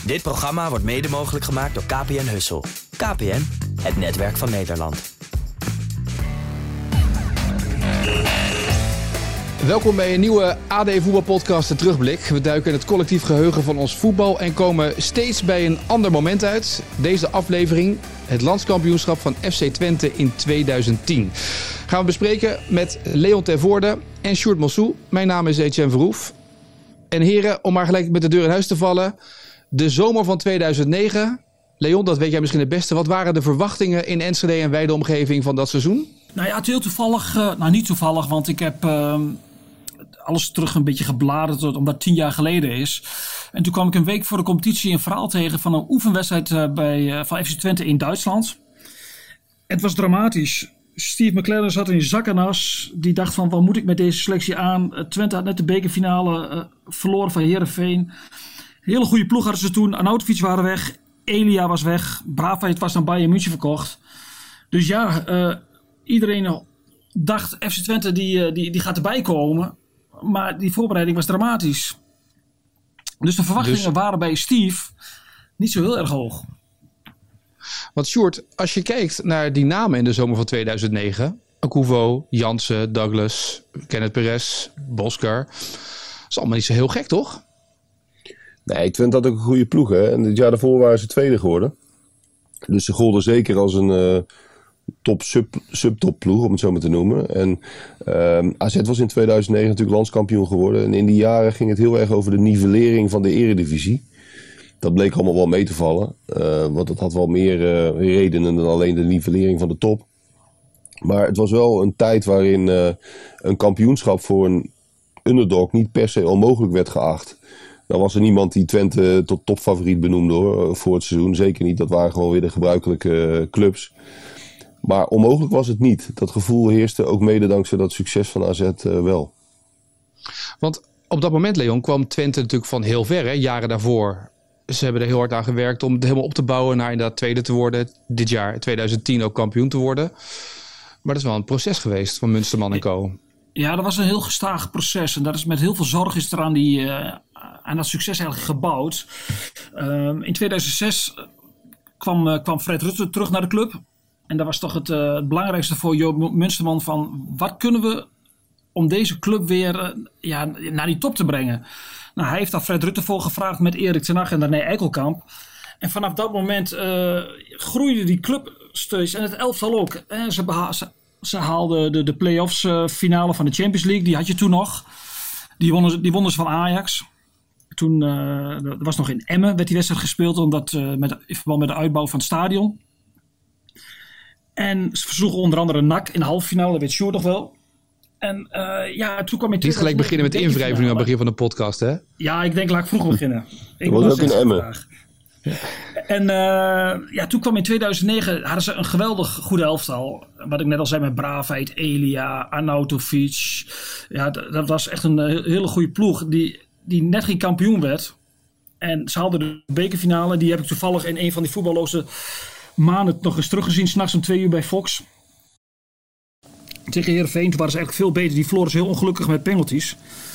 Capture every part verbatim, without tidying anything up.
Dit programma wordt mede mogelijk gemaakt door K P N Hussel. K P N, het netwerk van Nederland. Welkom bij een nieuwe A D Voetbalpodcast De Terugblik. We duiken in het collectief geheugen van ons voetbal en komen steeds bij een ander moment uit. Deze aflevering, het landskampioenschap van F C Twente in tweeduizend tien. Gaan we bespreken met Leon Tervoorde en Sjoerd Mossou. Mijn naam is Etienne Verhoef. En heren, om maar gelijk met de deur in huis te vallen. De zomer van tweeduizend negen. Leon, dat weet jij misschien het beste. Wat waren de verwachtingen in Enschede en wijde omgeving van dat seizoen? Nou ja, het is heel toevallig. Uh, nou, niet toevallig, want ik heb uh, alles terug een beetje gebladerd, omdat het tien jaar geleden is. En toen kwam ik een week voor de competitie een verhaal tegen van een oefenwedstrijd uh, bij, uh, van F C Twente in Duitsland. Het was dramatisch. Steve McLaren zat in die zak en as. Die dacht van, wat moet ik met deze selectie aan? Uh, Twente had net de bekerfinale uh, verloren van Heerenveen. Hele goede ploeg hadden ze toen. Arnautovic waren weg. Elia was weg. Braafheid was naar Bayern München verkocht. Dus ja, uh, iedereen dacht F C Twente die, die, die gaat erbij komen. Maar die voorbereiding was dramatisch. Dus de verwachtingen dus... waren bij Steve niet zo heel erg hoog. Want Sjoerd, als je kijkt naar die namen in de zomer van tweeduizend negen. Akuvo, Jansen, Douglas, Kenneth Perez, Boskar. Dat is allemaal niet zo heel gek, toch? Nee, Twente had ook een goede ploeg, hè. En het jaar daarvoor waren ze tweede geworden. Dus ze golden zeker als een uh, top sub, subtop ploeg, om het zo maar te noemen. En uh, A Z was in tweeduizend negen natuurlijk landskampioen geworden. En in die jaren ging het heel erg over de nivellering van de eredivisie. Dat bleek allemaal wel mee te vallen. Uh, want het had wel meer uh, redenen dan alleen de nivellering van de top. Maar het was wel een tijd waarin uh, een kampioenschap voor een underdog niet per se onmogelijk werd geacht. Dan was er niemand die Twente tot topfavoriet benoemde hoor, voor het seizoen. Zeker niet, dat waren gewoon weer de gebruikelijke clubs. Maar onmogelijk was het niet. Dat gevoel heerste ook mede dankzij dat succes van A Z uh, wel. Want op dat moment, Leon, kwam Twente natuurlijk van heel ver. Hè? Jaren daarvoor. Ze hebben er heel hard aan gewerkt om het helemaal op te bouwen naar inderdaad tweede te worden. Dit jaar, tweeduizend tien, ook kampioen te worden. Maar dat is wel een proces geweest van Munsterman en co. Ja, dat was een heel gestaag proces. En dat is met heel veel zorg is er aan, die, uh, aan dat succes eigenlijk gebouwd. Um, in tweeduizend zes kwam, uh, kwam Fred Rutte terug naar de club. En dat was toch het, uh, het belangrijkste voor Joop Munsterman van wat kunnen we om deze club weer uh, ja, naar die top te brengen. Nou, hij heeft daar Fred Rutte voor gevraagd met Erik ten Hag en René Eikelkamp. En vanaf dat moment uh, groeide die club steeds en het elftal ook. En ze, beha- ze, ze haalden de, de play-offs uh, finale van de Champions League, die had je toen nog. Die wonnen, die wonnen ze van Ajax. Toen, uh, dat was nog in Emmen, werd die wedstrijd gespeeld omdat, uh, met, in verband met de uitbouw van het stadion. En ze versloegen onder andere N A C in de halve finale, dat weet Sjoerd nog wel. En uh, ja, toen kwam je... Niet gelijk beginnen met invrijven nu aan het begin van de podcast, hè? Ja, ik denk laat ik vroeger beginnen. Ik was ook in Emmen. En uh, ja, toen kwam in tweeduizend negen, hadden ze een geweldig goede elftal. Wat ik net al zei met Braafheid, Elia, Arnautovic. Ja, d- dat was echt een hele goede ploeg die, die net geen kampioen werd. En ze hadden de bekerfinale, die heb ik toevallig in een van die voetballoze maanden nog eens teruggezien, 's nachts om twee uur bij Fox. Tegen Heerenveen, toen waren ze eigenlijk veel beter. Die verloren ze heel ongelukkig met penalties.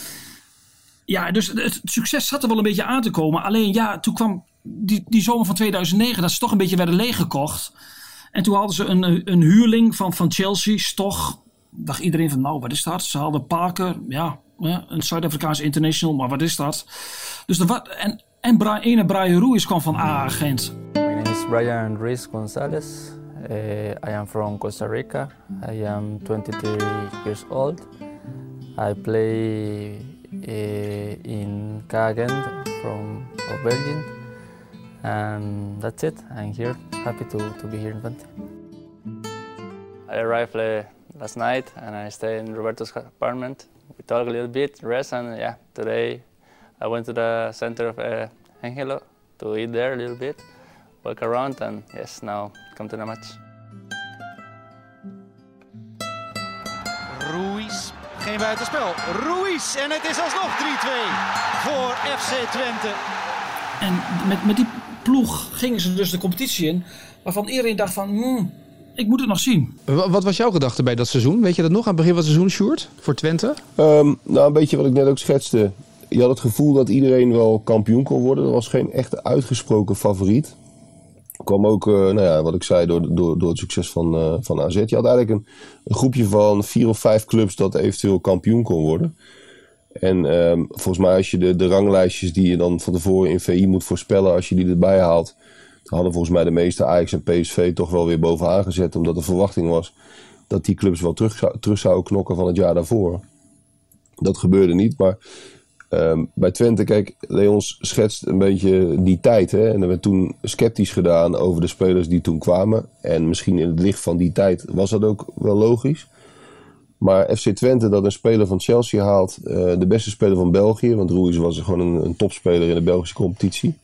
Ja, dus het succes zat er wel een beetje aan te komen. Alleen ja, toen kwam die, die zomer van tweeduizend negen, dat ze toch een beetje werden leeggekocht. En toen hadden ze een, een huurling van, van Chelsea, Stoch. Dacht iedereen van, nou, wat is dat? Ze hadden Parker, ja, een Zuid-Afrikaans international, maar wat is dat? Dus de, en, en Bra, ene Brian Ruiz kwam van A A Gent. My name is Brian Ruiz Gonzalez. Uh, I am from Costa Rica. I am twenty-three years old. I play uh, in K A Gent from of Belgium. And that's it. I'm here. Happy to, to be here in Twente. I arrived uh, last night and I stay in Roberto's apartment. We talk a little bit, rest, and yeah, today I went to the center of uh, Angelo to eat there a little bit, walk around, and yes, now come to the match. Ruiz, geen buitenspel. Ruiz en het is alsnog drie twee voor F C Twente. En met, met die ploeg gingen ze dus de competitie in, waarvan iedereen dacht van, hmm, ik moet het nog zien. Wat was jouw gedachte bij dat seizoen? Weet je dat nog aan het begin van het seizoen, Sjoerd, voor Twente? Um, nou, een beetje wat ik net ook schetste. je had het gevoel dat iedereen wel kampioen kon worden. Er was geen echte uitgesproken favoriet. Kwam ook, uh, nou ja, wat ik zei, door, door, door het succes van, uh, van A Z. Je had eigenlijk een, een groepje van vier of vijf clubs dat eventueel kampioen kon worden. En um, volgens mij als je de, de ranglijstjes die je dan van tevoren in V I moet voorspellen, als je die erbij haalt, dan hadden volgens mij de meeste Ajax en P S V toch wel weer bovenaan gezet. Omdat de verwachting was dat die clubs wel terug, zou, terug zouden knokken van het jaar daarvoor. Dat gebeurde niet, maar um, bij Twente, kijk, Leons schetst een beetje die tijd. Hè? En er werd toen sceptisch gedaan over de spelers die toen kwamen. En misschien in het licht van die tijd was dat ook wel logisch. Maar F C Twente dat een speler van Chelsea haalt, uh, de beste speler van België, want Ruiz was gewoon een, een topspeler in de Belgische competitie.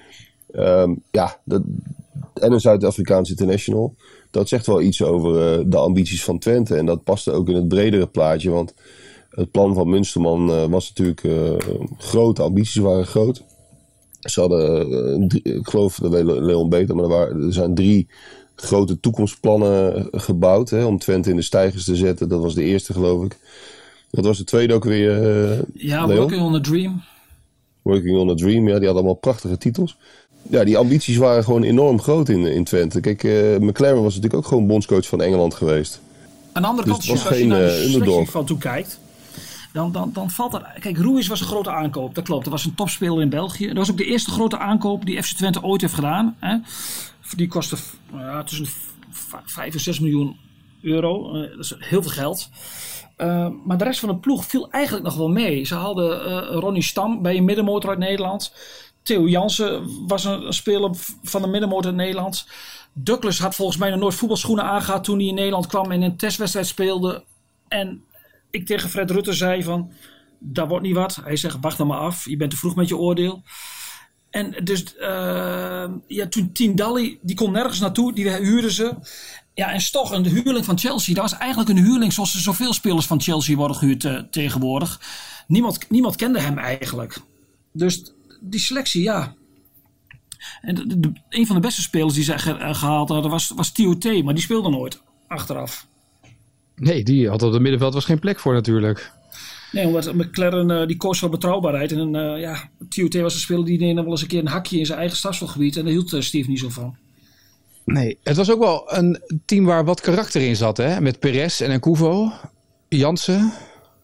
Um, ja, dat, en een Zuid-Afrikaans international. Dat zegt wel iets over uh, de ambities van Twente. En dat paste ook in het bredere plaatje, want het plan van Munsterman uh, was natuurlijk uh, groot. De ambities waren groot. Ze hadden, uh, drie, ik geloof, dat weet Leon beter, maar er, waren, er zijn drie grote toekomstplannen gebouwd, hè, om Twente in de steigers te zetten. Dat was de eerste, geloof ik. Dat was de tweede ook weer, uh, Ja, Leon? Working on a Dream. Working on a Dream, ja, die hadden allemaal prachtige titels. Ja, die ambities waren gewoon enorm groot in, in Twente. Kijk, uh, McLaren was natuurlijk ook gewoon bondscoach van Engeland geweest. Aan de andere Dus kant, het was als je geen, naar uh, de selectie underdog. van toen kijkt, dan, dan, dan valt er... Kijk, Ruiz was een grote aankoop, dat klopt. Dat was een topspeler in België. Dat was ook de eerste grote aankoop die F C Twente ooit heeft gedaan. Hè. Die kostte uh, tussen vijf en zes miljoen euro. Uh, dat is heel veel geld. Uh, maar de rest van de ploeg viel eigenlijk nog wel mee. Ze hadden uh, Ronnie Stam bij een middenmotor uit Nederland. Theo Jansen was een, een speler van de middenmotor in Nederland. Douglas had volgens mij nog nooit voetbalschoenen aangehad toen hij in Nederland kwam en een testwedstrijd speelde. En ik tegen Fred Rutte zei van, dat wordt niet wat. Hij zegt, wacht dan maar af. Je bent te vroeg met je oordeel. En dus, uh, ja, toen Tindalli, die kon nergens naartoe. Die huurden ze. Ja, en Stoch, een huurling van Chelsea. Dat was eigenlijk een huurling zoals er zoveel spelers van Chelsea worden gehuurd uh, tegenwoordig. Niemand, niemand kende hem eigenlijk. Dus die selectie, ja. En de, de, een van de beste spelers die ze ge, gehaald hadden was, was T O T. Maar die speelde nooit achteraf. Nee, die had op het middenveld was geen plek voor natuurlijk. Nee, omdat McLaren uh, die koos voor betrouwbaarheid. En uh, ja, T O T was een speler die deed nog wel eens een keer een hakje in zijn eigen stadsgebied. En daar hield uh, Steve niet zo van. Nee, het was ook wel een team waar wat karakter in zat, hè? Met Perez en Kuvo, Jansen.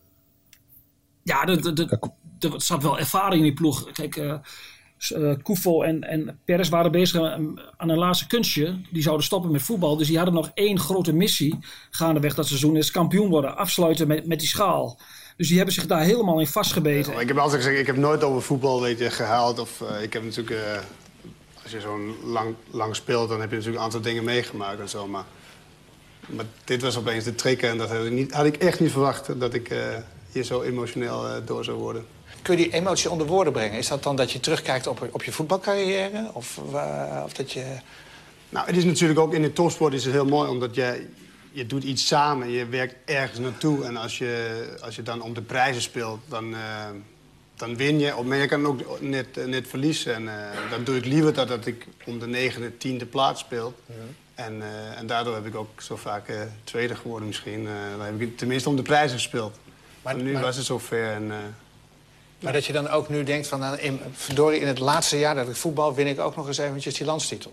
Ja, er zat wel ervaring in die ploeg. Kijk, uh, uh, Kuvo en, en Perez waren bezig aan een laatste kunstje. Die zouden stoppen met voetbal. Dus die hadden nog één grote missie gaandeweg dat seizoen. Is kampioen worden, afsluiten met, met die schaal. Dus die hebben zich daar helemaal in vastgebeten. Ja, ik heb altijd gezegd, ik heb nooit over voetbal weet je, gehaald. Of, uh, ik heb natuurlijk, uh, als je zo lang, lang speelt, dan heb je natuurlijk een aantal dingen meegemaakt en zo. Maar, maar dit was opeens de trigger en dat had ik, niet, had ik echt niet verwacht dat ik uh, hier zo emotioneel uh, door zou worden. Kun je die emotie onder woorden brengen? Is dat dan dat je terugkijkt op, op je voetbalcarrière? Of, uh, of dat je... Nou, het is natuurlijk ook in de topsport is het heel mooi, omdat je, je doet iets samen. Je werkt ergens naartoe en als je, als je dan om de prijzen speelt, dan, uh, dan win je. Maar je kan ook net, net verliezen. En uh, dan doe ik liever dat, dat ik om de negende, tiende plaats speel. Ja. En, uh, en daardoor heb ik ook zo vaak uh, tweede geworden misschien. Uh, dan heb ik tenminste om de prijzen gespeeld. Maar, maar nu maar... was het zover en... Uh, Maar dat je dan ook nu denkt van, nou, in, verdorie, in het laatste jaar dat ik voetbal win ik ook nog eens eventjes die landstitel.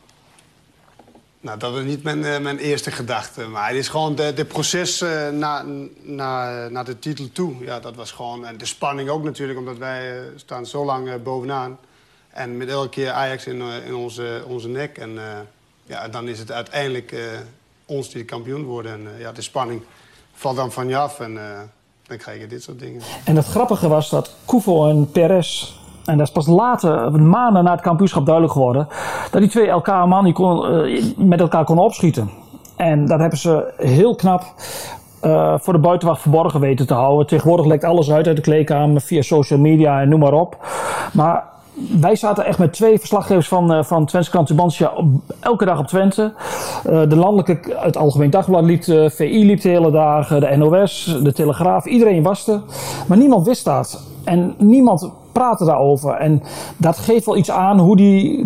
Nou, dat is niet mijn, uh, mijn eerste gedachte. Maar het is gewoon de, de proces uh, naar na, na de titel toe. Ja, dat was gewoon, en de spanning ook natuurlijk, omdat wij uh, staan zo lang uh, bovenaan. En met elke keer Ajax in, uh, in onze, onze nek. En uh, ja, dan is het uiteindelijk uh, ons die kampioen worden. En uh, ja, de spanning valt dan van je af en... Uh, dan krijg je dit soort dingen. En het grappige was dat Kuvo en Perez, en dat is pas later, maanden na het kampioenschap duidelijk geworden, dat die twee elkaar man die kon, uh, met elkaar konden opschieten. En dat hebben ze heel knap uh, voor de buitenwacht verborgen weten te houden. Tegenwoordig lekt alles uit uit de kleedkamer via social media en noem maar op. Maar wij zaten echt met twee verslaggevers van, uh, van Twentse Krant Tubantia elke dag op Twente. Uh, de landelijke, het Algemeen Dagblad liep, uh, V I liep de hele dagen, de N O S, de Telegraaf. Iedereen was er. Maar niemand wist dat. En niemand praatte daarover. En dat geeft wel iets aan hoe die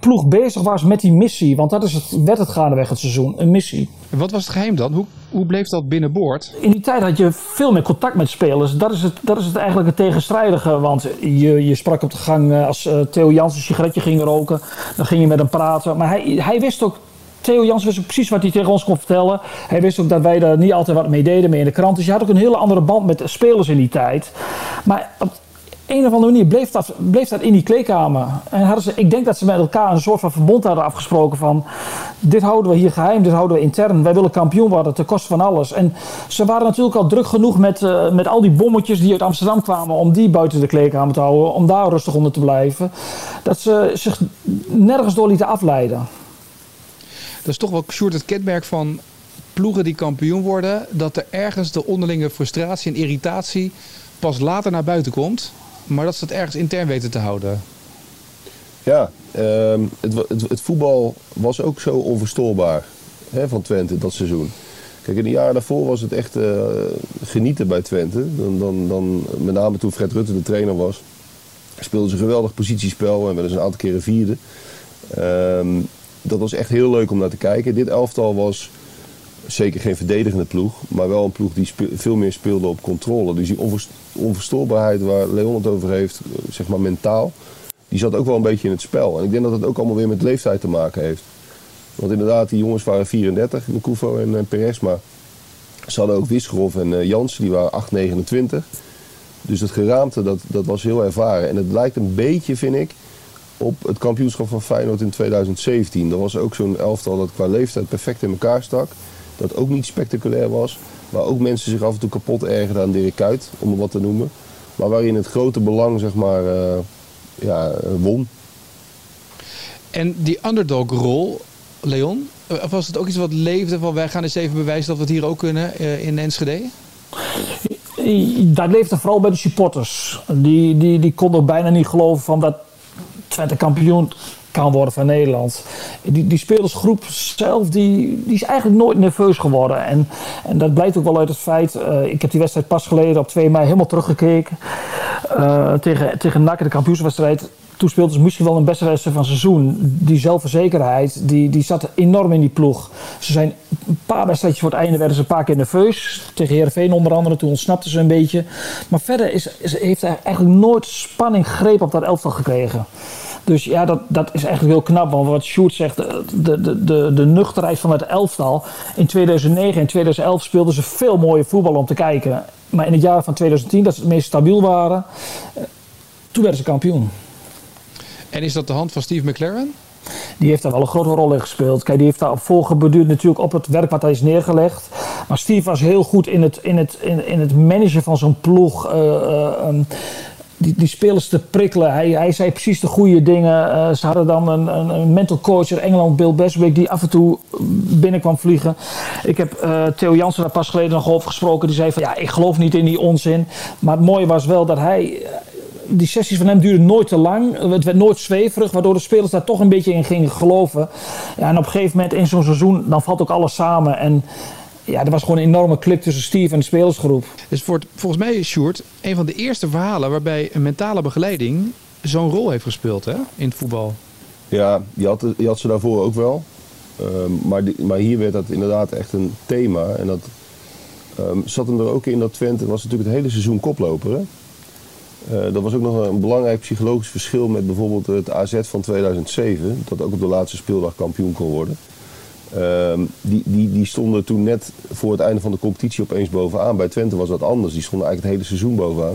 ploeg bezig was met die missie. Want dat is het, werd het gaandeweg het seizoen, een missie. En wat was het geheim dan? Hoe, hoe bleef dat binnenboord? In die tijd had je veel meer contact met spelers. Dat is het, dat is het eigenlijk het tegenstrijdige. Want je, je sprak op de gang als uh, Theo Jansen een sigaretje ging roken. Dan ging je met hem praten. Maar hij, hij wist ook... Theo Jansen wist ook precies wat hij tegen ons kon vertellen. Hij wist ook dat wij daar niet altijd wat mee deden, mee in de krant. Dus je had ook een hele andere band met de spelers in die tijd. Maar op een of andere manier bleef dat, bleef dat in die kleedkamer. En hadden ze, ik denk dat ze met elkaar een soort van verbond hadden afgesproken van... Dit houden we hier geheim, dit houden we intern. Wij willen kampioen worden ten koste van alles. En ze waren natuurlijk al druk genoeg met, uh, met al die bommetjes die uit Amsterdam kwamen... om die buiten de kleedkamer te houden, om daar rustig onder te blijven. Dat ze zich nergens door lieten afleiden. Dat is toch wel, Sjoerd, het kenmerk van ploegen die kampioen worden... dat er ergens de onderlinge frustratie en irritatie pas later naar buiten komt... maar dat ze het ergens intern weten te houden. Ja, uh, het, het, het voetbal was ook zo onverstoorbaar, hè, van Twente dat seizoen. Kijk, in de jaren daarvoor was het echt uh, genieten bij Twente. Dan, dan, dan, met name toen Fred Rutte de trainer was, speelden ze een geweldig positiespel en werden ze een aantal keren vierde. Uh, dat was echt heel leuk om naar te kijken. Dit elftal was zeker geen verdedigende ploeg, maar wel een ploeg die spe- veel meer speelde op controle. Dus die onverst- onverstoorbaarheid waar Leon het over heeft, zeg maar mentaal, die zat ook wel een beetje in het spel. En ik denk dat het ook allemaal weer met leeftijd te maken heeft. Want inderdaad, die jongens waren vierendertig, Nkoufo en uh, Perez, maar ze hadden ook Wisgerhoff en uh, Jansen, die waren acht negenentwintig. Dus het geraamte, dat, dat was heel ervaren. En het lijkt een beetje, vind ik, op het kampioenschap van Feyenoord in tweeduizend zeventien. Dat was ook zo'n elftal dat qua leeftijd perfect in elkaar stak. Dat ook niet spectaculair was. Waar ook mensen zich af en toe kapot ergerden aan Dirk Kuyt, om het wat te noemen. Maar waarin het grote belang, zeg maar, uh, ja, uh, won. En die underdog-rol, Leon, of was het ook iets wat leefde van wij gaan eens even bewijzen dat we het hier ook kunnen uh, in Enschede? Dat leefde vooral bij de supporters. Die, die, die konden bijna niet geloven van dat Twente kampioen kan worden van Nederland. Die, die spelersgroep zelf, die, die is eigenlijk nooit nerveus geworden. En, en dat blijkt ook wel uit het feit, uh, ik heb die wedstrijd pas geleden op twee mei helemaal teruggekeken. Uh, tegen, tegen N A C, de kampioenswedstrijd. Toen speelden ze misschien wel een beste wedstrijd van het seizoen. Die zelfverzekerheid, die, die zat enorm in die ploeg. Ze zijn een paar wedstrijdjes voor het einde werden ze een paar keer nerveus. Tegen Heerenveen onder andere, toen ontsnapten ze een beetje. Maar verder is, is, heeft hij eigenlijk nooit spanning greep op dat elftal gekregen. Dus ja, dat, dat is eigenlijk heel knap. Want wat Sjoerd zegt, de, de, de, de nuchterheid van het elftal. In tweeduizend negen en tweeduizend elf speelden ze veel mooie voetbal om te kijken. Maar in het jaar van tweeduizend tien, dat ze het meest stabiel waren, toen werden ze kampioen. En is dat de hand van Steve McLaren? Die heeft daar wel een grote rol in gespeeld. Kijk, die heeft daar op voorgeborduurd natuurlijk op het werk wat hij is neergelegd. Maar Steve was heel goed in het, in het, in, in het managen van zo'n ploeg. Uh, uh, um, die, die spelers te prikkelen. Hij, hij zei precies de goede dingen. Uh, ze hadden dan een, een, een mental coach in Engeland, Bill Beswick, die af en toe binnenkwam vliegen. Ik heb uh, Theo Jansen daar pas geleden nog over gesproken. Die zei van ja, ik geloof niet in die onzin. Maar het mooie was wel dat hij... Die sessies van hem duurden nooit te lang. Het werd nooit zweverig, waardoor de spelers daar toch een beetje in gingen geloven. Ja, en op een gegeven moment in zo'n seizoen, dan valt ook alles samen. En ja, er was gewoon een enorme klik tussen Steve en de spelersgroep. Dus voor het, volgens mij is Sjoerd een van de eerste verhalen waarbij een mentale begeleiding zo'n rol heeft gespeeld, hè, in het voetbal. Ja, die had, die had ze daarvoor ook wel. Uh, maar, die, maar hier werd dat inderdaad echt een thema. En dat um, zat hem er ook in dat Twente was natuurlijk het hele seizoen koploper, hè? Uh, dat was ook nog een belangrijk psychologisch verschil met bijvoorbeeld het A Z van tweeduizend zeven. Dat ook op de laatste speeldag kampioen kon worden. Uh, die, die, die stonden toen net voor het einde van de competitie opeens bovenaan. Bij Twente was dat anders. Die stonden eigenlijk het hele seizoen bovenaan.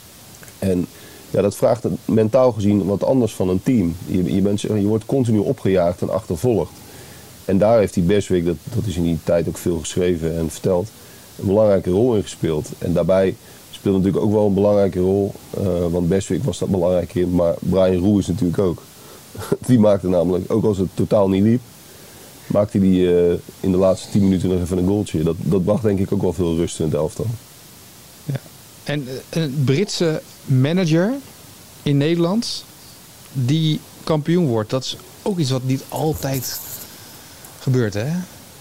En ja, dat vraagt mentaal gezien wat anders van een team. Je, je, bent, je wordt continu opgejaagd en achtervolgd. En daar heeft die Beswick, dat, dat is in die tijd ook veel geschreven en verteld, een belangrijke rol in gespeeld. En daarbij speelde natuurlijk ook wel een belangrijke rol, uh, want Beswick was dat belangrijk in, maar Brian Ruiz natuurlijk ook. Die maakte namelijk, ook als het totaal niet liep, maakte hij uh, in de laatste tien minuten nog even een goaltje. Dat, dat bracht denk ik ook wel veel rust in het elftal. Ja. En een Britse manager in Nederland die kampioen wordt, dat is ook iets wat niet altijd gebeurt, hè?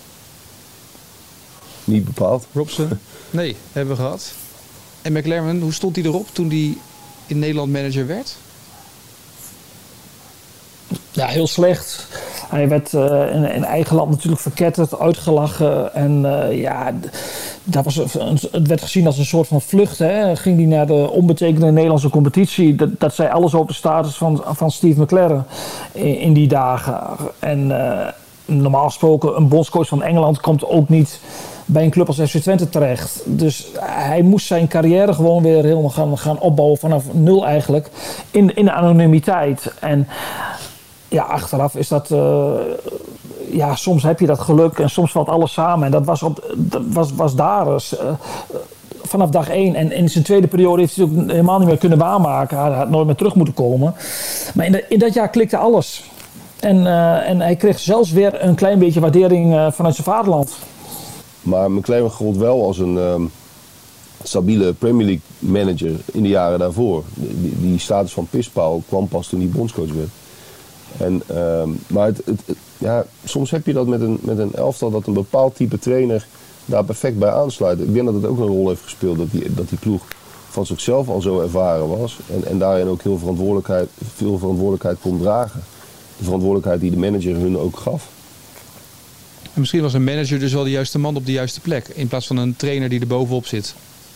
Niet bepaald. Robson? Nee, hebben we gehad. En McLaren, hoe stond hij erop toen hij in Nederland manager werd? Ja, heel slecht. Hij werd uh, in, in eigen land natuurlijk verketterd, uitgelachen. En uh, ja, dat was een, het werd gezien als een soort van vlucht. Hè. Ging hij naar de onbetekende Nederlandse competitie. Dat, dat zei alles over de status van, van Steve McClaren in, in die dagen. En uh, normaal gesproken, een bondscoach van Engeland komt ook niet bij een club als F C Twente terecht. Dus hij moest zijn carrière gewoon weer helemaal gaan, gaan opbouwen vanaf nul eigenlijk. In, in de anonimiteit. En ja, achteraf is dat... Uh, ja, soms heb je dat geluk en soms valt alles samen. En dat was, op, dat was, was daar dus, uh, vanaf dag één. En in zijn tweede periode heeft hij het ook helemaal niet meer kunnen waarmaken. Hij had nooit meer terug moeten komen. Maar in, de, in dat jaar klikte alles. En, uh, en hij kreeg zelfs weer een klein beetje waardering uh, vanuit zijn vaderland. Maar McClaren gold wel als een um, stabiele Premier League manager in de jaren daarvoor. Die, die status van pispaal kwam pas toen hij bondscoach werd. En, um, maar het, het, het, ja, soms heb je dat met een, met een elftal dat een bepaald type trainer daar perfect bij aansluit. Ik denk dat het ook een rol heeft gespeeld dat die, dat die ploeg van zichzelf al zo ervaren was. En, en daarin ook heel verantwoordelijkheid, veel verantwoordelijkheid kon dragen. De verantwoordelijkheid die de manager hun ook gaf. En misschien was een manager dus wel de juiste man op de juiste plek. In plaats van een trainer die er bovenop zit.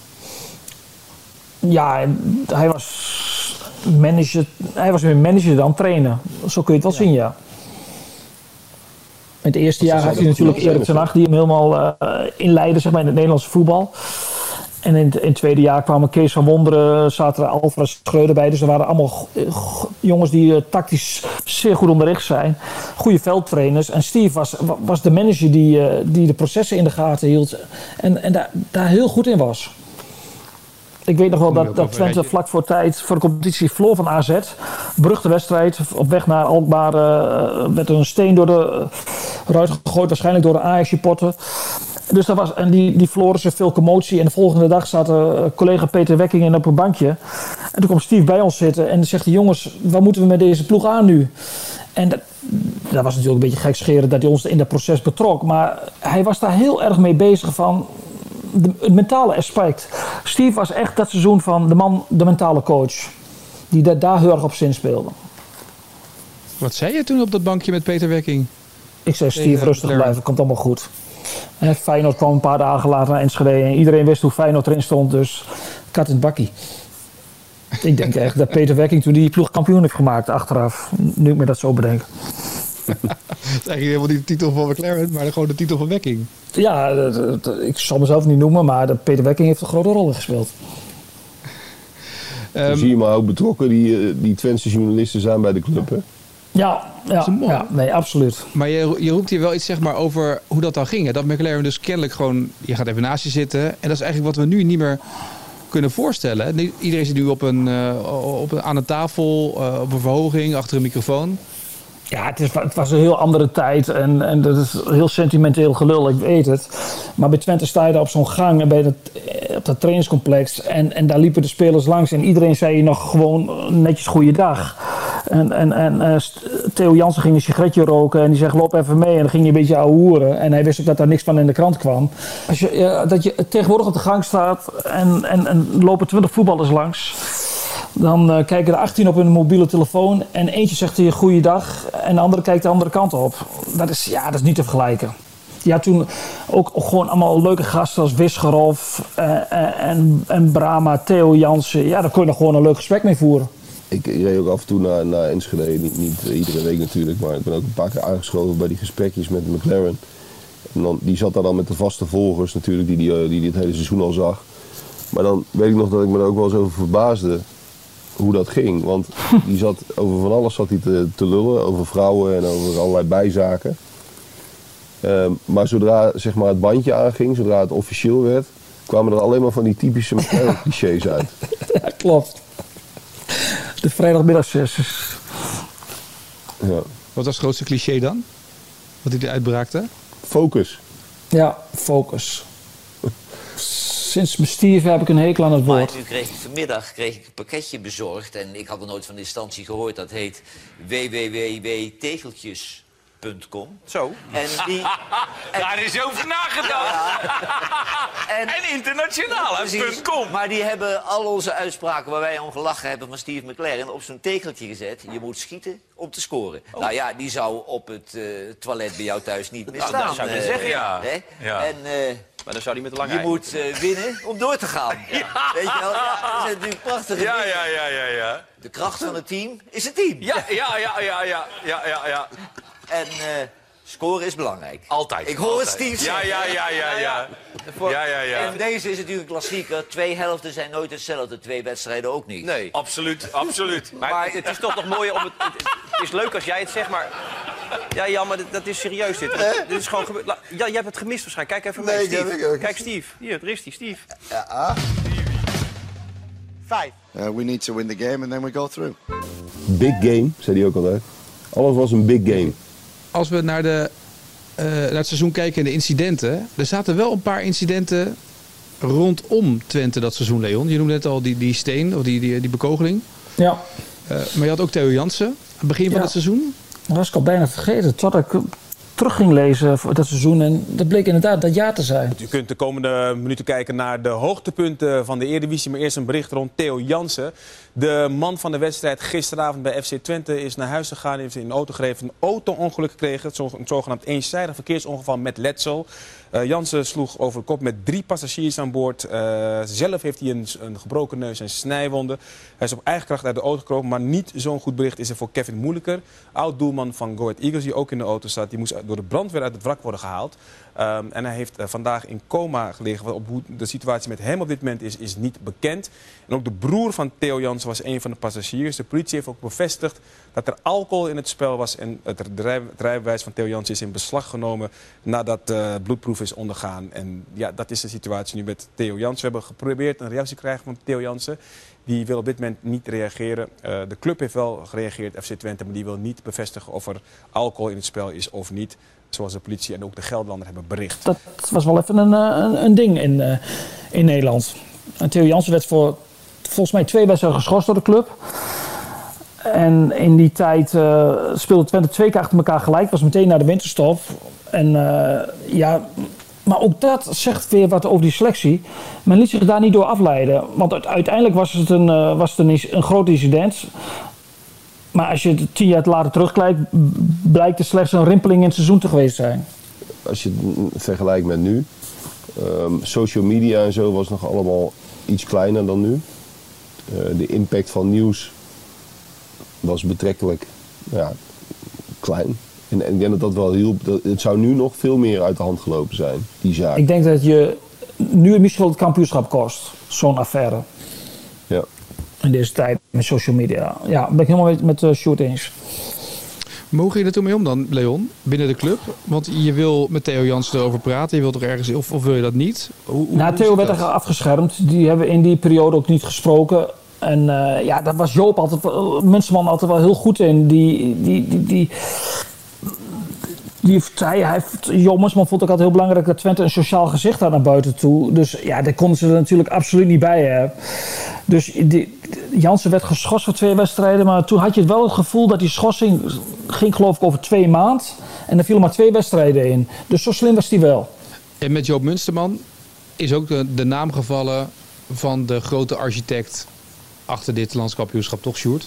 Ja, hij was manager, hij was meer manager dan trainer. Zo kun je het wel ja. zien, ja. In het eerste jaar had hij natuurlijk Erik ten Hag die hem helemaal uh, inleidde zeg maar, in het Nederlandse voetbal. En in het, in het tweede jaar kwamen Kees van Wonderen, zaten er Alvarez Schreuder bij. Dus er waren allemaal g- jongens die uh, tactisch zeer goed onderricht zijn. Goede veldtrainers. En Steve was, was de manager die, uh, die de processen in de gaten hield. En, en daar, daar heel goed in was. Ik weet nog wel dat, dat Twente vlak voor tijd voor de competitie verloor van A Z. Beruchte wedstrijd. Op weg naar Alkmaar uh, werd er een steen door de uh, ruit gegooid. Waarschijnlijk door een Ajax-supporter. Dus dat was, en die, die verloren ze veel commotie. En de volgende dag zat uh, collega Peter Wekking in op een bankje. En toen kwam Steve bij ons zitten. En zegt hij, jongens, wat moeten we met deze ploeg aan nu? En dat, dat was natuurlijk een beetje gekscherend dat hij ons in dat proces betrok. Maar hij was daar heel erg mee bezig van... De, het mentale aspect. Steve was echt dat seizoen van de man, de mentale coach. Die da- daar heel erg op zin speelde. Wat zei je toen op dat bankje met Peter Wekking? Ik zei, Steve, Tegen rustig blijven, komt allemaal goed. En Feyenoord kwam een paar dagen later naar Enschede. En iedereen wist hoe Feyenoord erin stond, dus kat in het bakkie. Ik denk echt dat Peter Wekking toen die ploeg kampioen heeft gemaakt achteraf. Nu ik me dat zo bedenk. Het is eigenlijk helemaal niet de titel van McClaren, maar gewoon de titel van Wekking. Ja, dat, dat, ik zal mezelf niet noemen, maar de Peter Wekking heeft een grote rol in gespeeld. Um, Dan zie je maar ook betrokken die, die Twentse journalisten zijn bij de club, hè? Ja, ja, ja, nee, absoluut. Maar je, je roept hier wel iets zeg maar, over hoe dat dan ging. Hè? Dat McClaren dus kennelijk gewoon... Je gaat even naast je zitten. En dat is eigenlijk wat we nu niet meer kunnen voorstellen. Iedereen zit nu op een, uh, op een, aan een tafel, uh, op een verhoging, achter een microfoon. Ja, het, is, het was een heel andere tijd en, en dat is heel sentimenteel gelul, ik weet het. Maar bij Twente sta je daar op zo'n gang en bij dat, op dat trainingscomplex en, en daar liepen de spelers langs en iedereen zei je nog gewoon netjes goeiedag. En, en, en uh, Theo Jansen ging een sigaretje roken en die zegt loop even mee en dan ging je een beetje ouwehoeren. En hij wist ook dat daar niks van in de krant kwam. Als je, uh, dat je tegenwoordig op de gang staat en, en, en lopen twintig voetballers langs... Dan uh, kijken er achttien op hun mobiele telefoon en eentje zegt je goeiedag en de andere kijkt de andere kant op. Dat is, ja, dat is niet te vergelijken. Ja, toen ook, ook gewoon allemaal leuke gasten als Wisgerhoff uh, en, en Brama, Theo Jansen. Ja, daar kon je nog gewoon een leuk gesprek mee voeren. Ik reed ook af en toe naar, naar Enschede, niet, niet iedere week natuurlijk, maar ik ben ook een paar keer aangeschoven bij die gesprekjes met McClaren. En dan, die zat daar dan met de vaste volgers natuurlijk, die, die, die dit hele seizoen al zag. Maar dan weet ik nog dat ik me er ook wel eens over verbaasde hoe dat ging. Want die zat over van alles zat hij te, te lullen, over vrouwen en over allerlei bijzaken. Uh, maar zodra zeg maar, het bandje aanging, zodra het officieel werd, kwamen er alleen maar van die typische McClaren clichés uit. Ja, klopt. De vrijdagmiddagsessies. Ja. Wat was het grootste cliché dan? Wat hij eruit braakte? Focus. Ja, focus. Sinds mijn stierven heb ik een hekel aan het woord. Maar nu kreeg ik vanmiddag kreeg ik een pakketje bezorgd en ik had er nooit van de instantie gehoord. Dat heet w w w punt tegeltjes punt com. Zo. En die, en, daar is over nagedacht. Ja, en, en internationaal, hè, punt com. Maar die hebben al onze uitspraken waar wij om gelachen hebben van Steve McLaren op zo'n tegeltje gezet. Je moet schieten om te scoren. Oh. Nou ja, die zou op het uh, toilet bij jou thuis niet meer staan. Nou, dat zou ik uh, zeggen, ja. ja. En, uh, maar dan zou die met de lange je moet uh, winnen om door te gaan. Ja. Weet je wel? Ja, dat zijn natuurlijk prachtige ja, dingen. Ja, ja, ja, ja. De kracht van het team is het team. Ja, ja, ja, ja, ja, ja, ja, ja. En uh, scoren is belangrijk. Altijd. Ik hoor altijd. het Steve ja, ja, ja, ja, ja. Ja, ja, ja. En deze is natuurlijk een klassieker. Twee helften zijn nooit hetzelfde. Twee wedstrijden ook niet. Nee, absoluut, absoluut. Maar, maar het is toch nog mooi om het, het... Het is leuk als jij het zegt, maar... Ja, ja, maar dit, dat is serieus dit. Eh? Dit is gewoon gebeurd. Ja, jij hebt het gemist waarschijnlijk. Kijk even mee, nee, Steve. Ik, ik, Kijk, Steve. Hier, er is die, Steve. Ja. Vijf. Uh, we need to win the game and then we go through. Big game, zei hij ook altijd. Alles was een big game. Als we naar, de, uh, naar het seizoen kijken en de incidenten. Er zaten wel een paar incidenten rondom Twente dat seizoen, Leon. Je noemde net al die, die steen, of die, die, die bekogeling. Ja. Uh, maar je had ook Theo Jansen aan het begin van ja. het seizoen. Dat was ik al bijna vergeten. Totdat ik terug ging lezen voor dat seizoen. En dat bleek inderdaad dat jaar te zijn. U kunt de komende minuten kijken naar de hoogtepunten van de Eredivisie. Maar eerst een bericht rond Theo Jansen. De man van de wedstrijd gisteravond bij F C Twente is naar huis gegaan. Heeft in een auto gereden, een auto-ongeluk gekregen. Een zogenaamd eenzijdig verkeersongeval met letsel. Uh, Jansen sloeg over de kop met drie passagiers aan boord. Uh, zelf heeft hij een, een gebroken neus en snijwonden. Hij is op eigen kracht uit de auto gekropen. Maar niet zo'n goed bericht is er voor Kevin Moeilijker. Oud-doelman van Go Ahead Eagles die ook in de auto zat. Die moest door de brandweer uit het wrak worden gehaald. Um, en hij heeft uh, vandaag in coma gelegen. Op hoe de situatie met hem op dit moment is, is niet bekend. En ook de broer van Theo Jansen was een van de passagiers. De politie heeft ook bevestigd dat er alcohol in het spel was. En het, rij, het rijbewijs van Theo Jansen is in beslag genomen nadat de uh, bloedproef is ondergaan. En ja, dat is de situatie nu met Theo Jansen. We hebben geprobeerd een reactie te krijgen van Theo Jansen. Die wil op dit moment niet reageren. Uh, de club heeft wel gereageerd, F C Twente, maar die wil niet bevestigen of er alcohol in het spel is of niet. Zoals de politie en ook de Gelderlander hebben bericht. Dat was wel even een, een, een ding in, uh, in Nederland. En Theo Jansen werd voor volgens mij twee wedstrijden geschorst door de club. En in die tijd uh, speelde Twente twee keer achter elkaar gelijk. Was meteen naar de winterstop. En uh, ja... Maar ook dat zegt weer wat over die selectie. Men liet zich daar niet door afleiden. Want uiteindelijk was het een, uh, was het een, een groot incident. Maar als je tien jaar later terugkijkt, blijkt er slechts een rimpeling in het seizoen te geweest zijn. Als je het vergelijkt met nu. Um, social media en zo was nog allemaal iets kleiner dan nu. Uh, de impact van nieuws was betrekkelijk ja, klein. En, en ik denk dat dat wel hielp. Dat, het zou nu nog veel meer uit de hand gelopen zijn, die zaak. Ik denk dat je nu misschien wel het kampioenschap kost, zo'n affaire. Ja. In deze tijd met social media. Ja, ben ik helemaal met, met uh, Sjoerd eens. Maar hoe ging je er toen mee om dan, Leon, binnen de club? Want je wil met Theo Jansen erover praten, je wilt er ergens, of, of wil je dat niet? Hoe, hoe, nou, Theo werd er afgeschermd. Die hebben in die periode ook niet gesproken. En uh, ja, daar was Joop altijd, uh, Munsterman altijd wel heel goed in. Die... die, die, die Die, hij, hij, Joop Munsterman vond ook altijd heel belangrijk dat Twente een sociaal gezicht had naar buiten toe. Dus ja, daar konden ze er natuurlijk absoluut niet bij hebben. Dus die, Jansen werd geschorst voor twee wedstrijden. Maar toen had je wel het gevoel dat die schorsing ging geloof ik over twee maanden. En er vielen maar twee wedstrijden in. Dus zo slim was die wel. En met Joop Munsterman is ook de, de naam gevallen van de grote architect achter dit landskampioenschap, toch Sjoerd?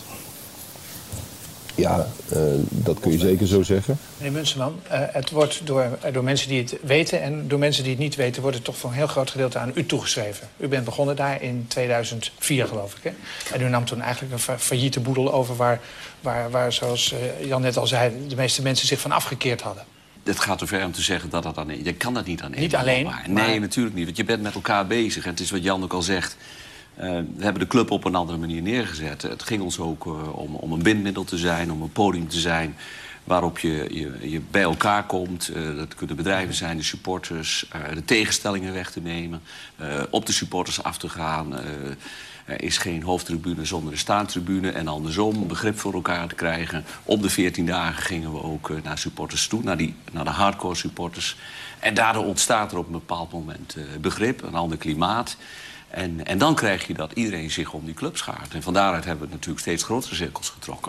Ja, uh, dat kun je zeker zo zeggen. Meneer Munsterman, uh, het wordt door, uh, door mensen die het weten en door mensen die het niet weten, wordt het toch voor een heel groot gedeelte aan u toegeschreven. U bent begonnen daar in tweeduizend vier, geloof ik. Hè? En u nam toen eigenlijk een fa failliete boedel over waar, waar, waar zoals uh, Jan net al zei, de meeste mensen zich van afgekeerd hadden. Het gaat te ver om te zeggen dat dat alleen... Je kan dat niet aan één. Niet alleen? Maar. Nee, maar... natuurlijk niet. Want je bent met elkaar bezig. En het is wat Jan ook al zegt. Uh, we hebben de club op een andere manier neergezet. Het ging ons ook uh, om, om een bindmiddel te zijn, om een podium te zijn waarop je, je, je bij elkaar komt. Uh, dat kunnen bedrijven zijn, de supporters, uh, de tegenstellingen weg te nemen, uh, op de supporters af te gaan. Uh, er is geen hoofdtribune zonder de staantribune en andersom, begrip voor elkaar te krijgen. Op de veertien dagen gingen we ook uh, naar supporters toe, naar, die, naar de hardcore supporters. En daardoor ontstaat er op een bepaald moment uh, begrip, een ander klimaat. En, en dan krijg je dat iedereen zich om die club schaart. En van daaruit hebben we natuurlijk steeds grotere cirkels getrokken.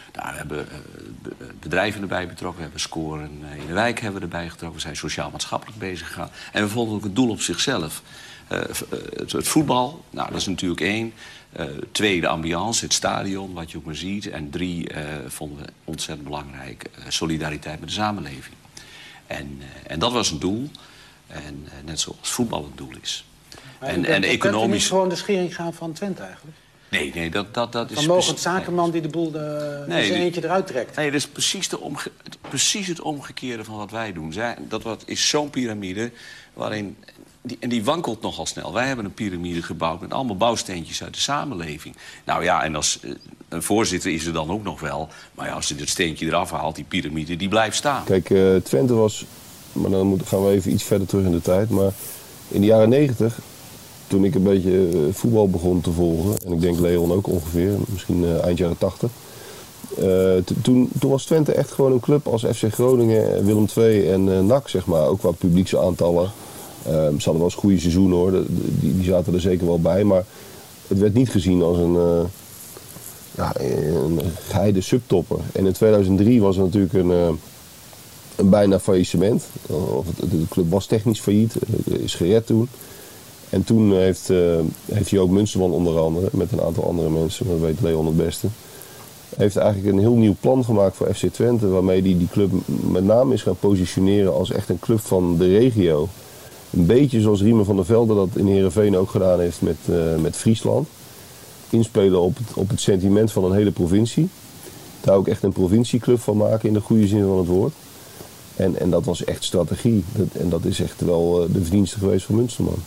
Nou, we hebben uh, bedrijven erbij betrokken. We hebben Scoren in de Wijk hebben we erbij getrokken. We zijn sociaal-maatschappelijk bezig gegaan. En we vonden ook het doel op zichzelf. Uh, het, het voetbal, nou, dat is natuurlijk één. Uh, twee, de ambiance, het stadion, wat je ook maar ziet. En drie, uh, vonden we ontzettend belangrijk, uh, solidariteit met de samenleving. En, uh, en dat was een doel. En uh, net zoals voetbal een doel is. Maar en, en, en economisch... niet gewoon de schering gaan van Twente eigenlijk? Nee, nee, dat, dat, dat is... Van mogend zakenman die de boel de, nee, zijn eentje eruit trekt. Nee, dat is precies, de omge, precies het omgekeerde van wat wij doen. Zij, dat wat, is zo'n piramide waarin... Die, en die wankelt nogal snel. Wij hebben een piramide gebouwd met allemaal bouwsteentjes uit de samenleving. Nou ja, en als uh, een voorzitter is er dan ook nog wel. Maar ja, als je het steentje eraf haalt, die piramide, die blijft staan. Kijk, uh, Twente was... Maar dan moet, gaan we even iets verder terug in de tijd. Maar in de jaren negentig, toen ik een beetje uh, voetbal begon te volgen... en ik denk Leon ook ongeveer, misschien uh, eind jaren tachtig... Uh, toen, toen was Twente echt gewoon een club als F C Groningen, Willem twee en uh, N A C, zeg maar. Ook qua publieksaantallen. Uh, ze hadden wel eens goede seizoenen hoor, de, de, die, die zaten er zeker wel bij. Maar het werd niet gezien als een, uh, ja, een geheide subtopper. En in tweeduizend drie was er natuurlijk een, uh, een bijna faillissement. Of het, de club was technisch failliet, is gered toen. En toen heeft, uh, heeft Joop Munsterman onder andere, met een aantal andere mensen, dat weet Leon het beste... heeft eigenlijk een heel nieuw plan gemaakt voor F C Twente... waarmee hij die, die club met name is gaan positioneren als echt een club van de regio. Een beetje zoals Riemer van der Velde dat in Heerenveen ook gedaan heeft met, uh, met Friesland. Inspelen op het, op het sentiment van een hele provincie. Daar ook echt een provincieclub van maken in de goede zin van het woord. En, en dat was echt strategie. Dat, en dat is echt wel uh, de verdienste geweest van Munsterman.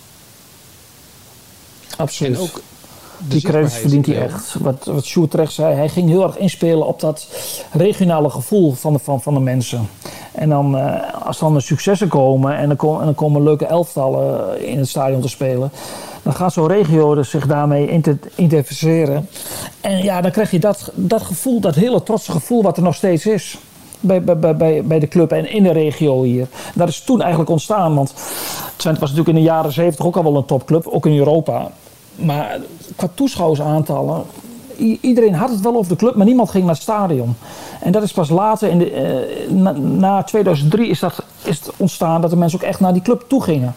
Absoluut. En ook die credits verdient hij echt. Wat, wat Sjoerd terecht zei, hij ging heel erg inspelen op dat regionale gevoel van de, van, van de mensen. En dan, uh, als dan de successen komen en er, kom, en er komen leuke elftallen in het stadion te spelen, dan gaat zo'n regio zich daarmee identificeren. En ja, dan krijg je dat, dat gevoel, dat hele trotse gevoel wat er nog steeds is. Bij, bij, bij, bij de club en in de regio hier. Dat is toen eigenlijk ontstaan, want Twente was natuurlijk in de jaren zeventig ook al wel een topclub, ook in Europa. Maar qua toeschouwersaantallen, i- iedereen had het wel over de club, maar niemand ging naar het stadion. En dat is pas later, in de, uh, na, na tweeduizend drie is, dat, is het ontstaan dat de mensen ook echt naar die club toe gingen.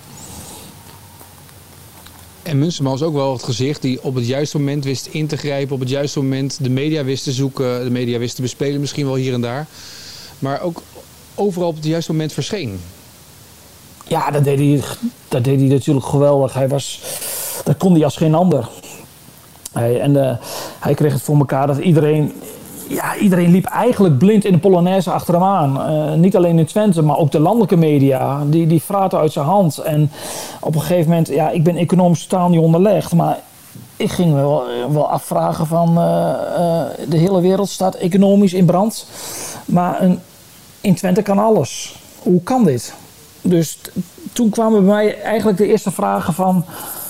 En Munsterman was ook wel het gezicht die op het juiste moment wist in te grijpen, op het juiste moment de media wist te zoeken, de media wist te bespelen, misschien wel hier en daar. Maar ook overal op het juiste moment verscheen. Ja, dat deed hij, dat deed hij natuurlijk geweldig. Hij was, dat kon hij als geen ander. Hij, en uh, hij kreeg het voor elkaar dat iedereen... Ja, iedereen liep eigenlijk blind in de Polonaise achter hem aan. Uh, niet alleen in Twente, maar ook de landelijke media. Die, die fraten uit zijn hand. En op een gegeven moment... Ja, ik ben economisch totaal niet onderlegd. Maar ik ging me wel, wel afvragen van... Uh, uh, de hele wereld staat economisch in brand. Maar een, in Twente kan alles. Hoe kan dit? Dus t- toen kwamen bij mij eigenlijk de eerste vragen van...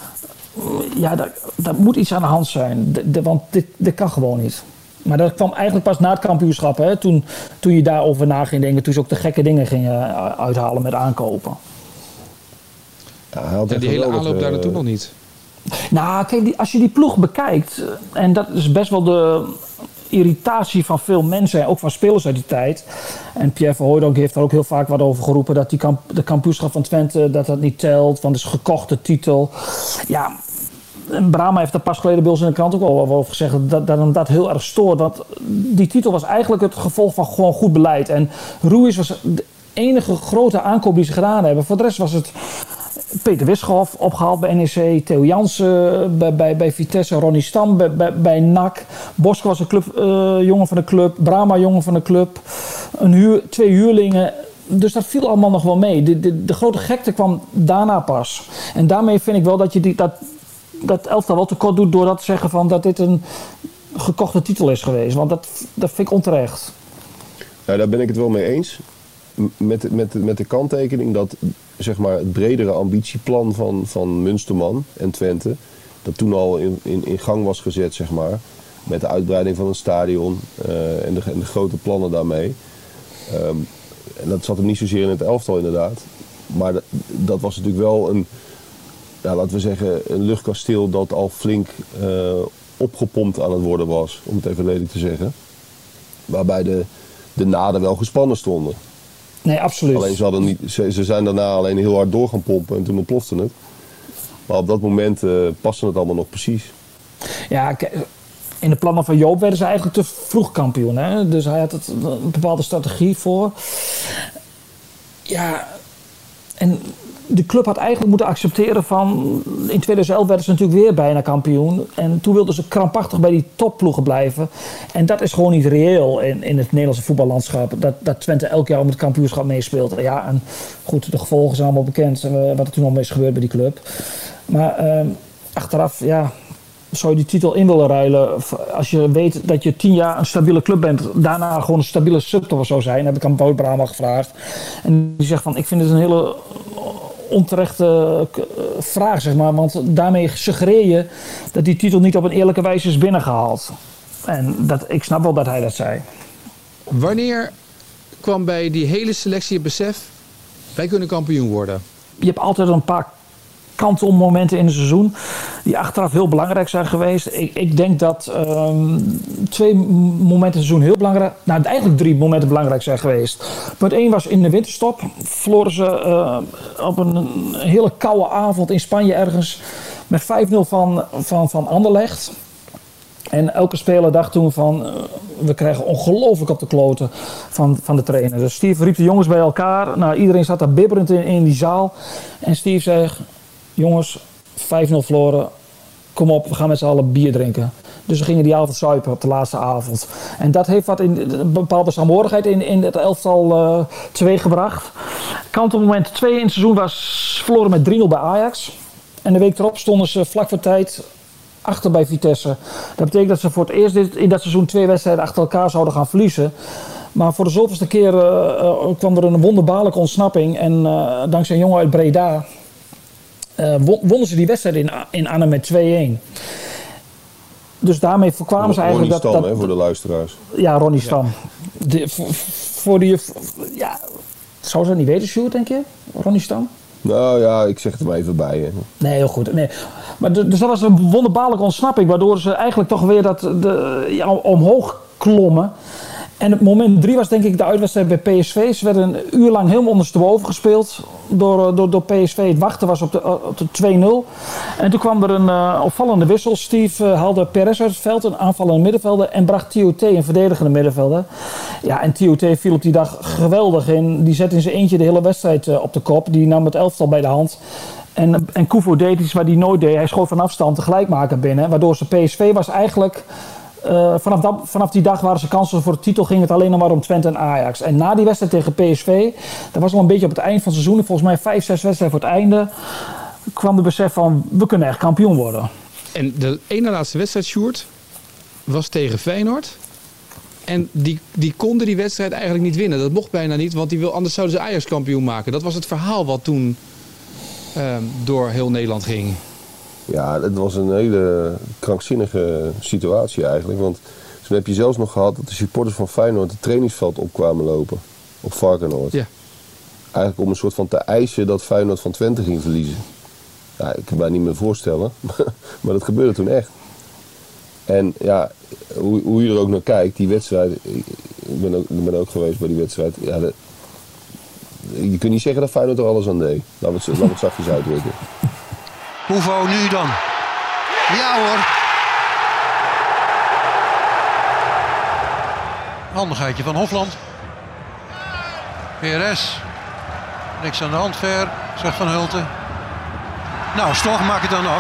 Ja, daar, daar moet iets aan de hand zijn. De, de, want dit, dit kan gewoon niet. Maar dat kwam eigenlijk pas na het kampioenschap. Hè? Toen, toen je daarover na ging denken. Toen ze ook de gekke dingen gingen uithalen met aankopen. Ja, hij had ja, die hele aanloop uh, daar naartoe nog niet. Nou, kijk, die, als je die ploeg bekijkt... En dat is best wel de irritatie van veel mensen. Ook van spelers uit die tijd. En Pierre Verhooydonk heeft daar ook heel vaak wat over geroepen. Dat die kamp, de kampioenschap van Twente dat dat niet telt. Want het is een gekochte titel. Ja... En Brahma heeft er pas geleden bij ons in de krant ook al over gezegd dat, dat hem dat heel erg stoort. Want die titel was eigenlijk het gevolg van gewoon goed beleid. En Ruiz was de enige grote aankoop die ze gedaan hebben. Voor de rest was het Peter Wischoff opgehaald bij N E C. Theo Jansen bij, bij, bij Vitesse. Ronnie Stam bij, bij, bij N A C. Bosko was een club, uh, jongen van de club. Brahma jongen van de club. Een huur, twee huurlingen. Dus dat viel allemaal nog wel mee. De, de, de grote gekte kwam daarna pas. En daarmee vind ik wel dat je die... Dat, dat elftal wel tekort doet door dat te zeggen van dat dit een gekochte titel is geweest. Want dat, dat vind ik onterecht. Nou, daar ben ik het wel mee eens. Met, met, met de kanttekening dat zeg maar, het bredere ambitieplan van, van Munsterman en Twente... dat toen al in, in, in gang was gezet, zeg maar. Met de uitbreiding van het stadion uh, en, de, en de grote plannen daarmee. Um, en dat zat hem niet zozeer in het elftal inderdaad. Maar dat, dat was natuurlijk wel een... Ja, laten we zeggen, een luchtkasteel dat al flink uh, opgepompt aan het worden was, om het even lelijk te zeggen. waarbij de, de naden wel gespannen stonden. Nee, absoluut. Alleen ze, hadden niet, ze, ze zijn daarna alleen heel hard door gaan pompen en toen ontplofte het. Maar op dat moment uh, paste het allemaal nog precies. Ja, in de plannen van Joop werden ze eigenlijk te vroeg kampioen. Hè? Dus hij had het, een bepaalde strategie voor. Ja, en de club had eigenlijk moeten accepteren van... In tweeduizend elf werden ze natuurlijk weer bijna kampioen. En toen wilden ze krampachtig bij die topploegen blijven. En dat is gewoon niet reëel in, in het Nederlandse voetballandschap. Dat, dat Twente elk jaar om het kampioenschap meespeelt. Ja, en goed, de gevolgen zijn allemaal bekend. Wat er toen al is gebeurd bij die club. Maar uh, achteraf, ja... Zou je die titel in willen ruilen als je weet dat je tien jaar een stabiele club bent, daarna gewoon een stabiele subtopper zou zijn? Heb ik aan Bout Brama gevraagd. En die zegt van, ik vind het een hele onterechte vraag, zeg maar. Want daarmee suggereer je dat die titel niet op een eerlijke wijze is binnengehaald. En dat, ik snap wel dat hij dat zei. Wanneer kwam bij die hele selectie het besef, wij kunnen kampioen worden? Je hebt altijd een paar kantelmomenten in het seizoen die achteraf heel belangrijk zijn geweest. Ik, ik denk dat um, twee momenten in het seizoen heel belangrijk, nou eigenlijk drie momenten belangrijk zijn geweest. Punt één was in de winterstop. Verloren ze uh, op een, een hele koude avond in Spanje ergens met vijf nul van, van, van Anderlecht. En elke speler dacht toen van, uh, we krijgen ongelooflijk op de kloten van, van de trainer. Dus Steve riep de jongens bij elkaar. Nou, iedereen zat daar bibberend in, in die zaal. En Steve zei, jongens, vijf nul verloren, kom op, we gaan met z'n allen bier drinken. Dus we gingen die avond zuipen op de laatste avond. En dat heeft wat in een bepaalde saamhorigheid in, in het elftal uh, teweeggebracht. Kantelmoment twee in het seizoen was verloren met drie nul bij Ajax. En de week erop stonden ze vlak voor tijd achter bij Vitesse. Dat betekent dat ze voor het eerst in dat seizoen twee wedstrijden achter elkaar zouden gaan verliezen. Maar voor de zoveelste keer uh, uh, kwam er een wonderbaarlijke ontsnapping. En uh, dankzij een jongen uit Breda uh, wonnen ze die wedstrijd in, in Arnhem met twee-een. Dus daarmee voorkwamen ze eigenlijk Ronnie dat... Stam, dat hè, voor de luisteraars. Ja, Ronnie Stam. Ja. De, voor, voor die... Ja, zou ze dat niet weten, Sjoerd, denk je? Ronnie Stam? Nou ja, ik zeg het er maar even bij. Hè. Nee, heel goed. Nee. Maar de, dus dat was een wonderbaarlijke ontsnapping, waardoor ze eigenlijk toch weer dat, de, ja, omhoog klommen. En het moment drie was denk ik de uitwedstrijd bij P S V. Ze werden een uur lang helemaal ondersteboven gespeeld door, door, door P S V. Het wachten was op de, op de twee nul. En toen kwam er een uh, opvallende wissel. Steve uh, haalde Perez uit het veld, een aanvallende middenvelder. En bracht T O T, een verdedigende middenvelder. Ja, en T O T viel op die dag geweldig in. Die zette in zijn eentje de hele wedstrijd uh, op de kop. Die nam het elftal bij de hand. En, en Koevo deed iets wat hij nooit deed. Hij schoot van afstand de gelijkmaker binnen. Waardoor ze P S V was eigenlijk... Uh, vanaf, dat, vanaf die dag waren ze kansen voor de titel, ging het alleen nog maar om Twente en Ajax. En na die wedstrijd tegen P S V, dat was al een beetje op het eind van het seizoen, volgens mij vijf, zes wedstrijden voor het einde, kwam de besef van, we kunnen echt kampioen worden. En de ene laatste wedstrijd, Sjoerd, was tegen Feyenoord. En die, die konden die wedstrijd eigenlijk niet winnen. Dat mocht bijna niet, want die wil, anders zouden ze Ajax kampioen maken. Dat was het verhaal wat toen uh, door heel Nederland ging. Ja, het was een hele krankzinnige situatie eigenlijk. Want toen heb je zelfs nog gehad dat de supporters van Feyenoord het trainingsveld op kwamen lopen. Op Varkenoord. Ja. Eigenlijk om een soort van te eisen dat Feyenoord van Twente ging verliezen. Ja, ik kan me niet meer voorstellen. Maar dat gebeurde toen echt. En ja, hoe, hoe je er ook naar kijkt, die wedstrijd. Ik ben ook, ik ben ook geweest bij die wedstrijd. Ja, de, je kunt niet zeggen dat Feyenoord er alles aan deed. Laten we het, laten we het zachtjes uitdrukken. Koevo nu dan. Ja hoor. Handigheidje van Hofland. Perez. Niks aan de hand, ver, zegt Van Hulten. Nou, Storch maakt het dan af.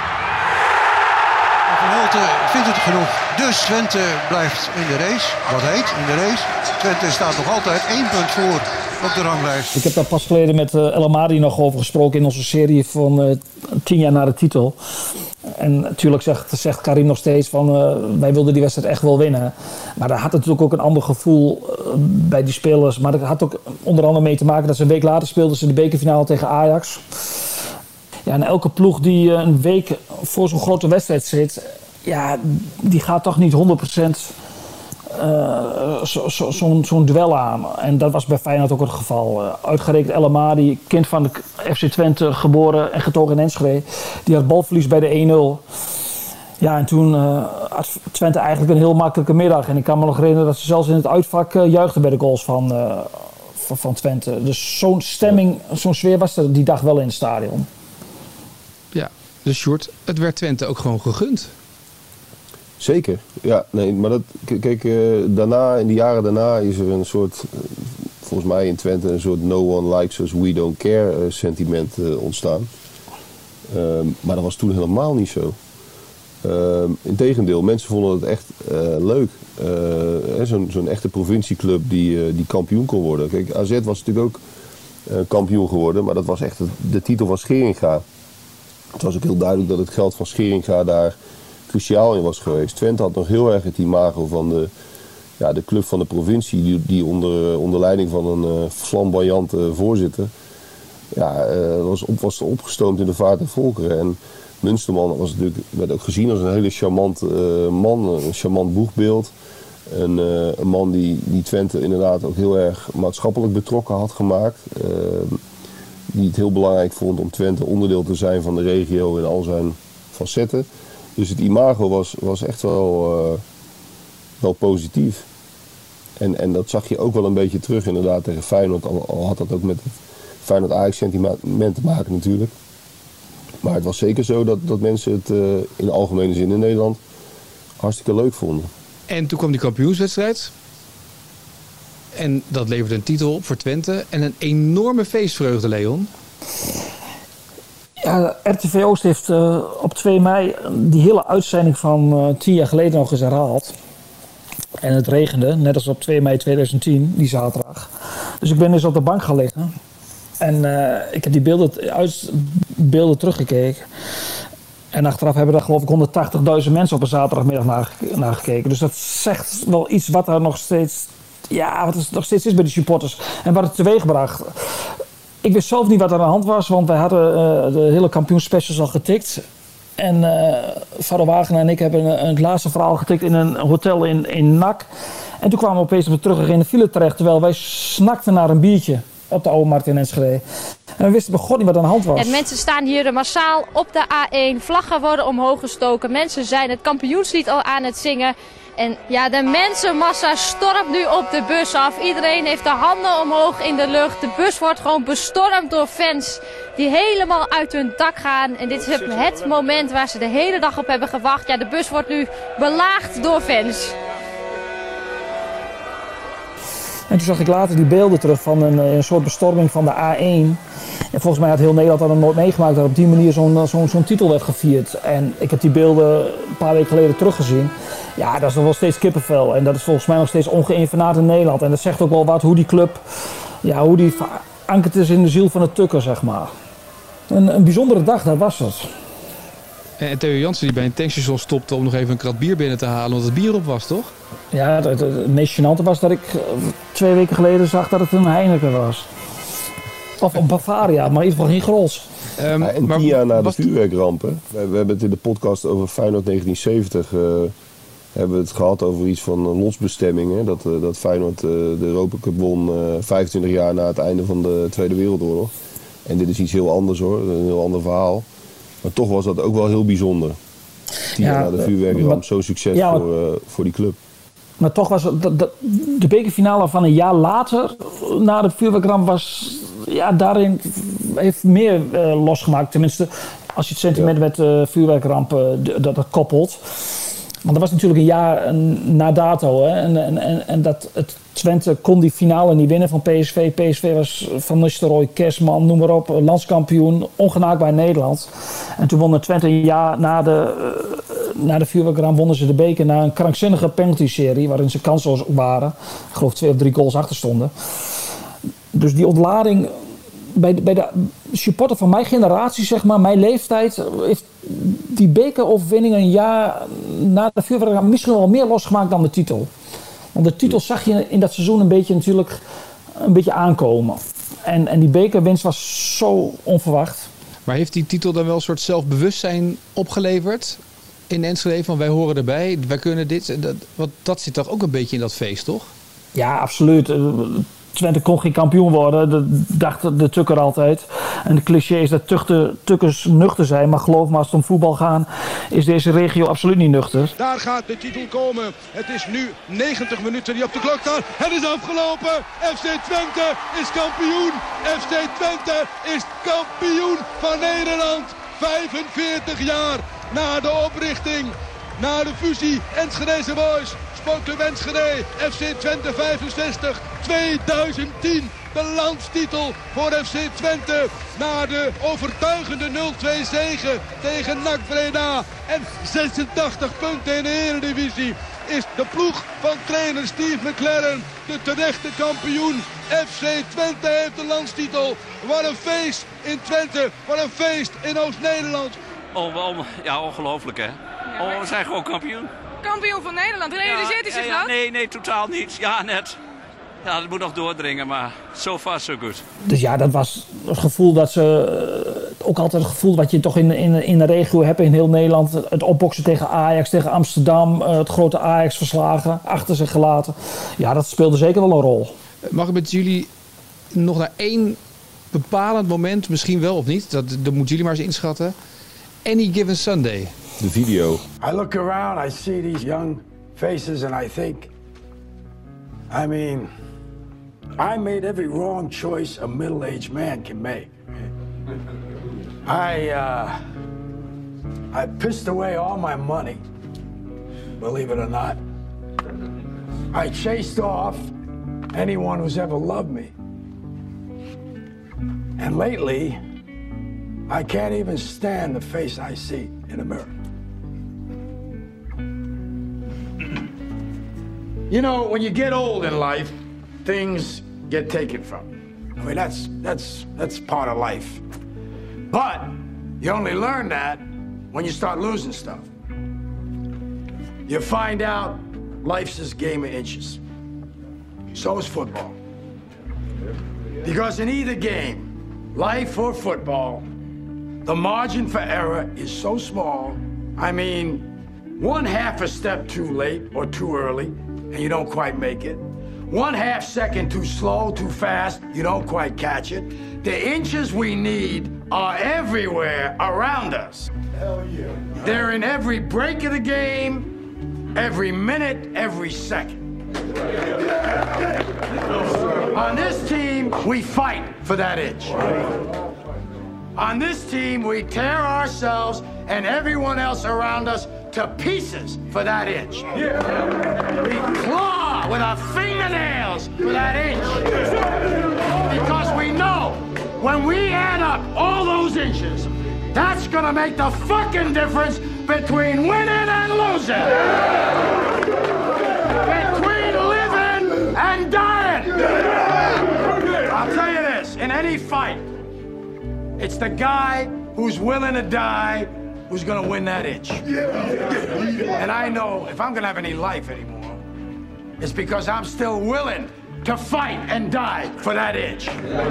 En Van Hulten vindt het genoeg. Dus Twente blijft in de race. Wat heet in de race. Twente staat nog altijd één punt voor op de ranglijst. Ik heb daar pas geleden met uh, El Amadi nog over gesproken in onze serie van uh, tien jaar na de titel. En natuurlijk zegt, zegt Karim nog steeds van uh, wij wilden die wedstrijd echt wel winnen. Maar daar had natuurlijk ook een ander gevoel uh, bij die spelers. Maar dat had ook onder andere mee te maken dat ze een week later speelden ze de bekerfinale tegen Ajax. Ja, en elke ploeg die uh, een week voor zo'n grote wedstrijd zit, ja, die gaat toch niet honderd procent Uh, zo'n zo, zo, zo'n duel aan. En dat was bij Feyenoord ook het geval. Uh, uitgerekend El Amadi, kind van de F C Twente, geboren en getogen in Enschede. Die had balverlies bij de één nul. Ja, en toen uh, had Twente eigenlijk een heel makkelijke middag. En ik kan me nog herinneren dat ze zelfs in het uitvak uh, juichten bij de goals van, uh, van, van Twente. Dus zo'n stemming, zo'n sfeer was er die dag wel in het stadion. Ja, dus Sjoerd, het werd Twente ook gewoon gegund. Zeker, ja. Nee, maar dat, kijk, uh, daarna, in de jaren daarna is er een soort, uh, volgens mij in Twente, een soort no one likes us, we don't care uh, sentiment uh, ontstaan. Uh, maar dat was toen helemaal niet zo. Uh, Integendeel, mensen vonden het echt uh, leuk. Uh, zo'n, zo'n echte provincieclub die, uh, die kampioen kon worden. Kijk, A Z was natuurlijk ook uh, kampioen geworden, maar dat was echt de, de titel van Scheringa. Het was ook heel duidelijk dat het geld van Scheringa daar cruciaal in was geweest. Twente had nog heel erg het imago van de, ja, de club van de provincie, die, die onder, onder leiding van een uh, flamboyante voorzitter ja, uh, was, op, was opgestoomd in de vaart der volkeren. En Munsterman was natuurlijk, werd ook gezien als een hele charmant uh, man, een charmant boegbeeld. Een, uh, een man die, die Twente inderdaad ook heel erg maatschappelijk betrokken had gemaakt. Uh, die het heel belangrijk vond om Twente onderdeel te zijn van de regio in al zijn facetten. Dus het imago was, was echt wel, uh, wel positief. En, en dat zag je ook wel een beetje terug inderdaad tegen Feyenoord. Al, al had dat ook met het Feyenoord-Ajax-sentiment te maken natuurlijk. Maar het was zeker zo dat, dat mensen het uh, in de algemene zin in Nederland hartstikke leuk vonden. En toen kwam die kampioenswedstrijd. En dat leverde een titel op voor Twente. En een enorme feestvreugde, Leon. Ja, R T V Oost heeft uh, op twee mei die hele uitzending van uh, tien jaar geleden nog eens herhaald. En het regende, net als op twee mei tweeduizend tien, die zaterdag. Dus ik ben dus op de bank gaan liggen. En uh, ik heb die beelden, uit, beelden teruggekeken. En achteraf hebben er geloof ik honderdtachtigduizend mensen op een zaterdagmiddag naar, naar gekeken. Dus dat zegt wel iets wat er nog steeds, ja, wat er nog steeds is bij de supporters. En wat het teweegbracht. Ik wist zelf niet wat er aan de hand was, want wij hadden uh, de hele kampioenspecials al getikt. En uh, Varro Wagenaar en ik hebben een, een laatste verhaal getikt in een hotel in, in N A C. En toen kwamen we opeens op de terug in de file terecht, terwijl wij snakten naar een biertje op de Oude Markt in Enschede. En we wisten begon niet wat aan de hand was. En mensen staan hier massaal op de A één. Vlaggen worden omhoog gestoken. Mensen zijn het kampioenslied al aan het zingen. En ja, de mensenmassa stormt nu op de bus af. Iedereen heeft de handen omhoog in de lucht. De bus wordt gewoon bestormd door fans die helemaal uit hun dak gaan. En dit is het moment waar ze de hele dag op hebben gewacht. Ja, de bus wordt nu belaagd door fans. En toen zag ik later die beelden terug van een, een soort bestorming van de A één. En volgens mij had heel Nederland dat nog nooit meegemaakt dat op die manier zo'n, zo'n, zo'n titel werd gevierd. En ik heb die beelden een paar weken geleden teruggezien. Ja, dat is nog wel steeds kippenvel. En dat is volgens mij nog steeds ongeïnvenaard in Nederland. En dat zegt ook wel wat hoe die club, ja, hoe die verankerd is in de ziel van het tukker, zeg maar. Een, een bijzondere dag, dat was het. En Theo Jansen die bij een tankstation stopte om nog even een krat bier binnen te halen, omdat het bier op was, toch? Ja, het, het, het meest gênante was dat ik twee weken geleden zag dat het een Heineken was. Of een Bavaria, maar in ieder geval geen Grols. Um, ja, en tien jaar na de vuurwerkrampen. We, we hebben het in de podcast over Feyenoord negentien zeventig... Uh, hebben we het gehad over iets van lotsbestemmingen. Dat, uh, dat Feyenoord uh, de Europa Cup won uh, vijfentwintig jaar na het einde van de Tweede Wereldoorlog. En dit is iets heel anders hoor, een heel ander verhaal. Maar toch was dat ook wel heel bijzonder. Tien jaar ja, na de vuurwerkramp, zo'n succes ja, voor, uh, voor die club. Maar toch was het, de, de, de bekerfinale van een jaar later, na de vuurwerkramp, was ja, daarin heeft meer uh, losgemaakt. Tenminste, als je het sentiment ja. met uh, vuurwerkramp uh, dat, dat koppelt. Want dat was natuurlijk een jaar na dato. Hè? En, en, en dat het Twente kon die finale niet winnen van P S V. P S V was Van Nistelrooy, Kersman, noem maar op, landskampioen, ongenaakbaar in Nederland. En toen wonnen Twente een jaar na de, uh, na de vuurwerkramp wonnen ze de beker na een krankzinnige penalty-serie waarin ze kansloos waren. Ik geloof twee of drie goals achter stonden. Dus die ontlading bij de, bij de supporter van mijn generatie, zeg maar, mijn leeftijd, heeft die bekeroverwinning een jaar na de vuurwerkramp misschien wel meer losgemaakt dan de titel. Want de titel zag je in dat seizoen een beetje natuurlijk een beetje aankomen. En, en die bekerwinst was zo onverwacht. Maar heeft die titel dan wel een soort zelfbewustzijn opgeleverd in Enschede? Van wij horen erbij, wij kunnen dit. Dat, want dat zit toch ook een beetje in dat feest, toch? Ja, absoluut. Twente kon geen kampioen worden, dat dacht de Tukker altijd. En de cliché is dat tuchte, Tukkers nuchter zijn, maar geloof me, als het om voetbal gaat, is deze regio absoluut niet nuchter. Daar gaat de titel komen. Het is nu negentig minuten die op de klok staan. Het is afgelopen. F C Twente is kampioen. F C Twente is kampioen van Nederland. vijfenveertig jaar na de oprichting, na de fusie Enschedeze Boys. Sportclub Enschede, F C Twente vijfenzestig, tweeduizend tien. De landstitel voor F C Twente na de overtuigende nul twee zege tegen N A C Breda en zesentachtig punten in de Eredivisie. Is de ploeg van trainer Steve McLaren de terechte kampioen. F C Twente heeft de landstitel. Wat een feest in Twente, wat een feest in Oost-Nederland. Oh, wel, ja, ongelooflijk hè. Oh, we zijn gewoon kampioen. Kampioen van Nederland, realiseert u zich ja, ja, dat? Nee, nee, totaal niet. Ja, net. Ja, dat moet nog doordringen, maar so far so good. Dus ja, dat was het gevoel dat ze... Ook altijd het gevoel wat je toch in, in, in de regio hebt in heel Nederland. Het opboksen tegen Ajax, tegen Amsterdam. Het grote Ajax verslagen, achter zich gelaten. Ja, dat speelde zeker wel een rol. Mag ik met jullie nog naar één bepalend moment, misschien wel of niet. Dat, dat moeten jullie maar eens inschatten. Any Given Sunday. De video. I look around, I see these young faces and I think, I mean, I made every wrong choice a middle-aged man can make. I, uh, I pissed away all my money, believe it or not. I chased off anyone who's ever loved me. And lately, I can't even stand the face I see in the mirror. You know, when you get old in life, things get taken from you. I mean, that's, that's, that's part of life. But you only learn that when you start losing stuff. You find out life's this game of inches. So is football. Because in either game, life or football, the margin for error is so small. I mean, one half a step too late or too early, and you don't quite make it. One half second too slow, too fast, you don't quite catch it. The inches we need are everywhere around us. Hell yeah. They're in every break of the game, every minute, every second. On this team, we fight for that inch. On this team, we tear ourselves and everyone else around us to pieces for that inch. We claw with our fingernails for that inch. Because we know when we add up all those inches, that's gonna make the fucking difference between winning and losing. Between living and dying. I'll tell you this, in any fight, it's the guy who's willing to die who's gonna win that inch. And I know if I'm gonna have any life anymore, it's because I'm still willing to fight and die for that inch.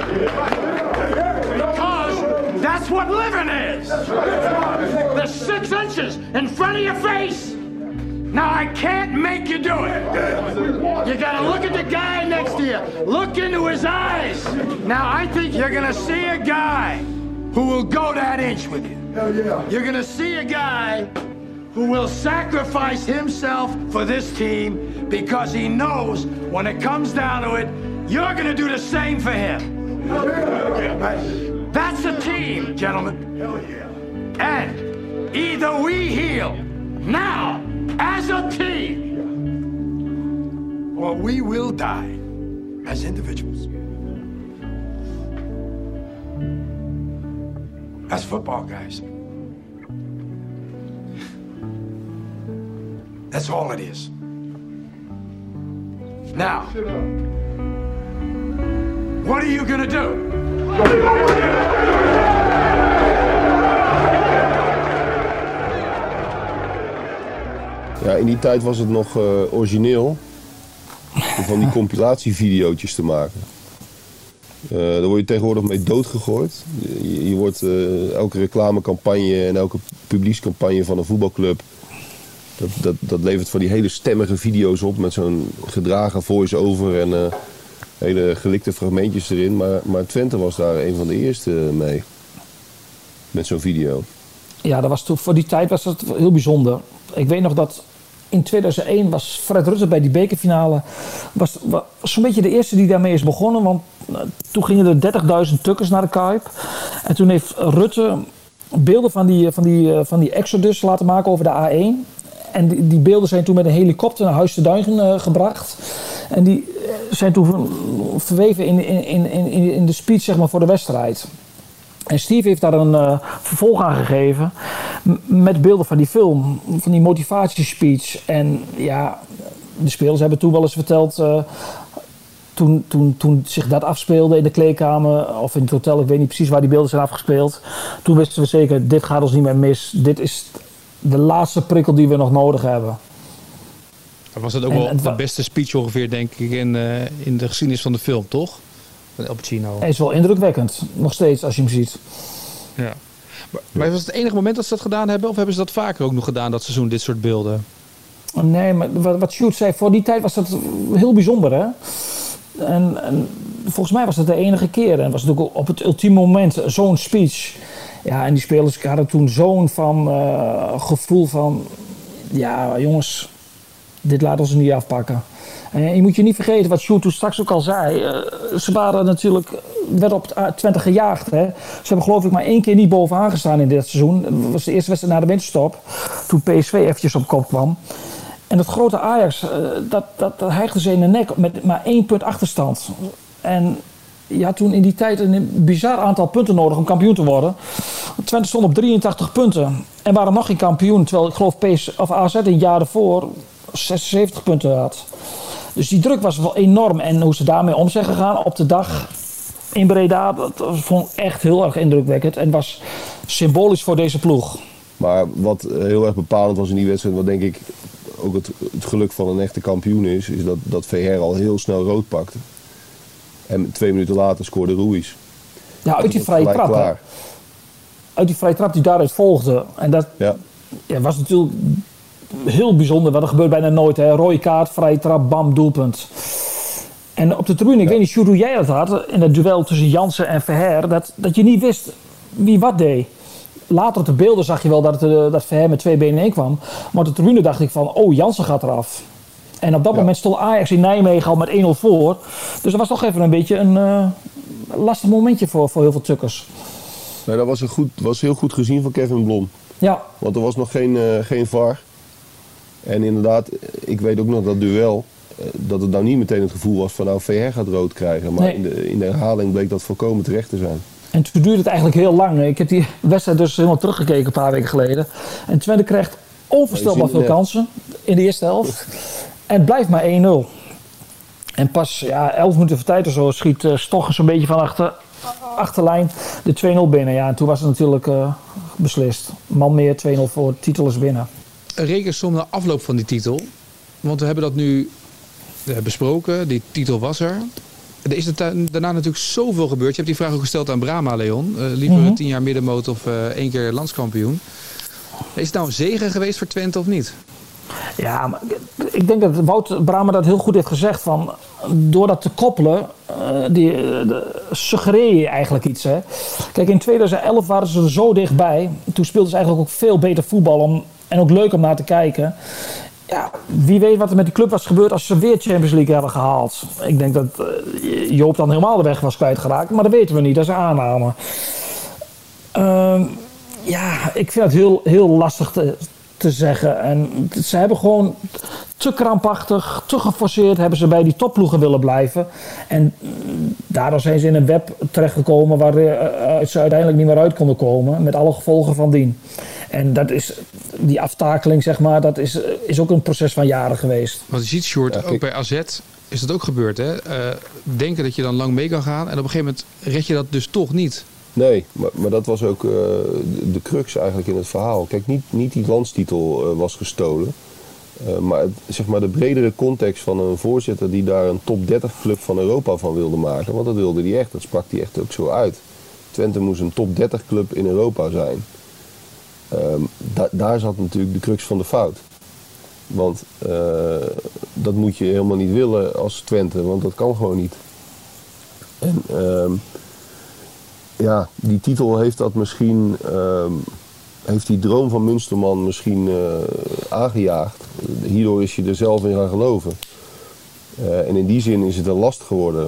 Because that's what living is. The six inches in front of your face. Now I can't make you do it. You gotta look at the guy next to you. Look into his eyes. Now I think you're gonna see a guy who will go that inch with you. You're gonna see a guy who will sacrifice himself for this team because he knows when it comes down to it, you're gonna do the same for him. That's a team, gentlemen. And either we heal now as a team, or we will die as individuals. That's football, guys. That's all it is. Now, what are you gonna do? Ja, in die tijd was het nog uh, origineel om van die compilatievideootjes te maken. Uh, daar word je tegenwoordig mee doodgegooid. Je, je wordt uh, elke reclamecampagne en elke publiekscampagne van een voetbalclub, dat, dat, dat levert van die hele stemmige video's op met zo'n gedragen voice-over en uh, hele gelikte fragmentjes erin. Maar, maar Twente was daar een van de eerste mee. Met zo'n video. Ja, dat was toen, voor die tijd was dat heel bijzonder. Ik weet nog dat in tweeduizend één was Fred Rutte bij die bekerfinale. Was, was zo'n beetje de eerste die daarmee is begonnen. Want uh, toen gingen er dertigduizend tukkers naar de Kuip. En toen heeft Rutte beelden van die, van die, uh, van die Exodus laten maken over de A één. En die, die beelden zijn toen met een helikopter naar Huis te Duin uh, gebracht. En die uh, zijn toen verweven in, in, in, in, in de speech, zeg maar, voor de wedstrijd. En Steve heeft daar een uh, vervolg aan gegeven met beelden van die film, van die motivatiespeech. En ja, de spelers hebben toen wel eens verteld, uh, toen, toen, toen zich dat afspeelde in de kleedkamer of in het hotel, ik weet niet precies waar die beelden zijn afgespeeld. Toen wisten we zeker, dit gaat ons niet meer mis. Dit is de laatste prikkel die we nog nodig hebben. Was dat ook en, wel de beste speech ongeveer, denk ik, in, uh, in de geschiedenis van de film, toch? Van Al Pacino. Hij is wel indrukwekkend, nog steeds, als je hem ziet. Ja. Maar, maar was het het enige moment dat ze dat gedaan hebben? Of hebben ze dat vaker ook nog gedaan, dat seizoen, dit soort beelden? Nee, maar wat, wat Sjoerd zei, voor die tijd was dat heel bijzonder, hè? En, en volgens mij was dat de enige keer. En was het ook op het ultieme moment zo'n speech. Ja, en die spelers hadden toen zo'n van, uh, gevoel van... Ja, jongens, dit laten we ze niet afpakken. En je moet je niet vergeten wat Sjoerd toen straks ook al zei. Uh, ze waren natuurlijk, werden op het Twente gejaagd. Hè. Ze hebben geloof ik maar één keer niet bovenaan gestaan in dit seizoen. Dat was de eerste wedstrijd na de winterstop. Toen P S V eventjes op kop kwam. En dat grote Ajax, uh, dat, dat, dat hijgde ze in de nek met maar één punt achterstand. En je had toen in die tijd een bizar aantal punten nodig om kampioen te worden. Twente stond op drieëntachtig punten en waren nog geen kampioen. Terwijl ik geloof P S, of A Z in het jaar ervoor zesenzeventig punten had. Dus die druk was wel enorm. En hoe ze daarmee om zijn gegaan op de dag in Breda, dat vond ik echt heel erg indrukwekkend. En was symbolisch voor deze ploeg. Maar wat heel erg bepalend was in die wedstrijd, wat denk ik ook het, het geluk van een echte kampioen is, is dat, dat V R al heel snel rood pakte. En twee minuten later scoorde Ruiz. Ja, uit die vrije trap. Hè? Uit die vrije trap die daaruit volgde. En dat ja. Ja, was natuurlijk heel bijzonder, want dat gebeurt bijna nooit. Hè? Rode kaart, vrije trap, bam, doelpunt. En op de tribune, ik ja. weet niet, Sjoerd, hoe jij dat had, in het duel tussen Jansen en Verheer, dat, dat je niet wist wie wat deed. Later op de beelden zag je wel dat, het, dat Verheer met twee benen in kwam. Maar op de tribune dacht ik van, oh, Jansen gaat eraf. En op dat ja. moment stond Ajax in Nijmegen al met één nul voor. Dus dat was toch even een beetje een uh, lastig momentje voor, voor heel veel tukkers. Nee, dat was, een goed, was heel goed gezien van Kevin Blom. Ja. Want er was nog geen, uh, geen V A R. En inderdaad, ik weet ook nog dat duel, uh, dat het nou niet meteen het gevoel was van nou V R gaat rood krijgen. Maar nee. in, de, in de herhaling bleek dat volkomen terecht te zijn. En toen duurde het eigenlijk heel lang. Ik heb die wedstrijd dus helemaal teruggekeken een paar weken geleden. En Twente krijgt onvoorstelbaar veel kansen in de eerste helft. En het blijft maar één nul. En pas ja, elf minuten voor tijd of zo schiet uh, Stoch zo'n beetje van achter, achterlijn de twee nul binnen. Ja, en toen was het natuurlijk uh, beslist. Man meer, twee nul voor, titel is binnen. Een rekensom na afloop van die titel. Want we hebben dat nu uh, besproken. Die titel was er. Er is er daarna natuurlijk zoveel gebeurd. Je hebt die vraag ook gesteld aan Brahma, Leon. Uh, liever mm-hmm. tien jaar middenmoot of uh, één keer landskampioen. Is het nou een zegen geweest voor Twente of niet? Ja, maar ik denk dat Wout Brahma dat heel goed heeft gezegd. Van, door dat te koppelen, uh, die, uh, suggereer je eigenlijk iets. Hè? Kijk, in tweeduizend elf waren ze er zo dichtbij. Toen speelden ze eigenlijk ook veel beter voetbal om, en ook leuk om naar te kijken. Ja, wie weet wat er met die club was gebeurd als ze weer Champions League hebben gehaald. Ik denk dat uh, Joop dan helemaal de weg was kwijtgeraakt. Maar dat weten we niet, dat is een aanname. Uh, ja, ik vind het heel, heel lastig te... te zeggen. En ze hebben gewoon te krampachtig, te geforceerd hebben ze bij die topploegen willen blijven. En daardoor zijn ze in een web terechtgekomen waar ze uiteindelijk niet meer uit konden komen. Met alle gevolgen van dien. En dat is, die aftakeling zeg maar, dat is, is ook een proces van jaren geweest. Want je ziet, Sjoerd, ja, ook bij A Z is dat ook gebeurd. Hè? Uh, denken dat je dan lang mee kan gaan en op een gegeven moment red je dat dus toch niet. Nee, maar, maar dat was ook uh, de, de crux eigenlijk in het verhaal. Kijk, niet, niet die landstitel uh, was gestolen. Uh, maar, het, zeg maar de bredere context van een voorzitter die daar een top dertig club van Europa van wilde maken. Want dat wilde hij echt, dat sprak hij echt ook zo uit. Twente moest een top dertig club in Europa zijn. Um, da, daar zat natuurlijk de crux van de fout. Want uh, dat moet je helemaal niet willen als Twente, want dat kan gewoon niet. En um, ja, die titel heeft dat misschien, um, heeft die droom van Munsterman misschien uh, aangejaagd. Hierdoor is hij er zelf in gaan geloven. Uh, en in die zin is het een last geworden.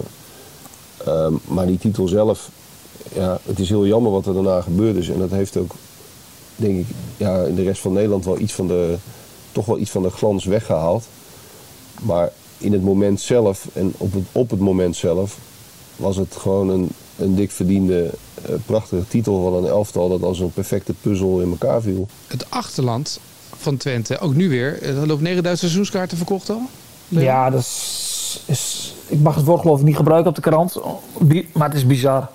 Um, maar die titel zelf, ja, het is heel jammer wat er daarna gebeurd is. En dat heeft ook, denk ik, ja, in de rest van Nederland wel iets van de, toch wel iets van de glans weggehaald. Maar in het moment zelf en op het, op het moment zelf was het gewoon een, een dik verdiende, uh, prachtige titel van een elftal dat als een perfecte puzzel in elkaar viel. Het achterland van Twente, ook nu weer. Er loopt negenduizend seizoenskaarten verkocht al? Ja, dat is, is... Ik mag het woord geloof ik niet gebruiken op de krant, maar het is bizar.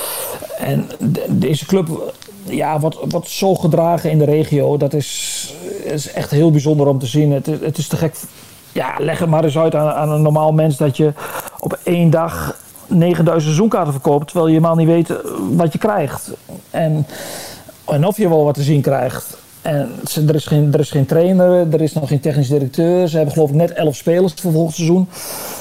En de, deze club ja, wordt, wordt zo gedragen in de regio. Dat is, is echt heel bijzonder om te zien. Het, het is te gek. Ja, leg het maar eens uit aan, aan een normaal mens dat je op één dag negenduizend seizoenkaarten verkoopt, terwijl je helemaal niet weet wat je krijgt. En, en of je wel wat te zien krijgt. En er is, geen, er is geen trainer, er is nog geen technisch directeur. Ze hebben geloof ik net elf spelers voor volgend seizoen.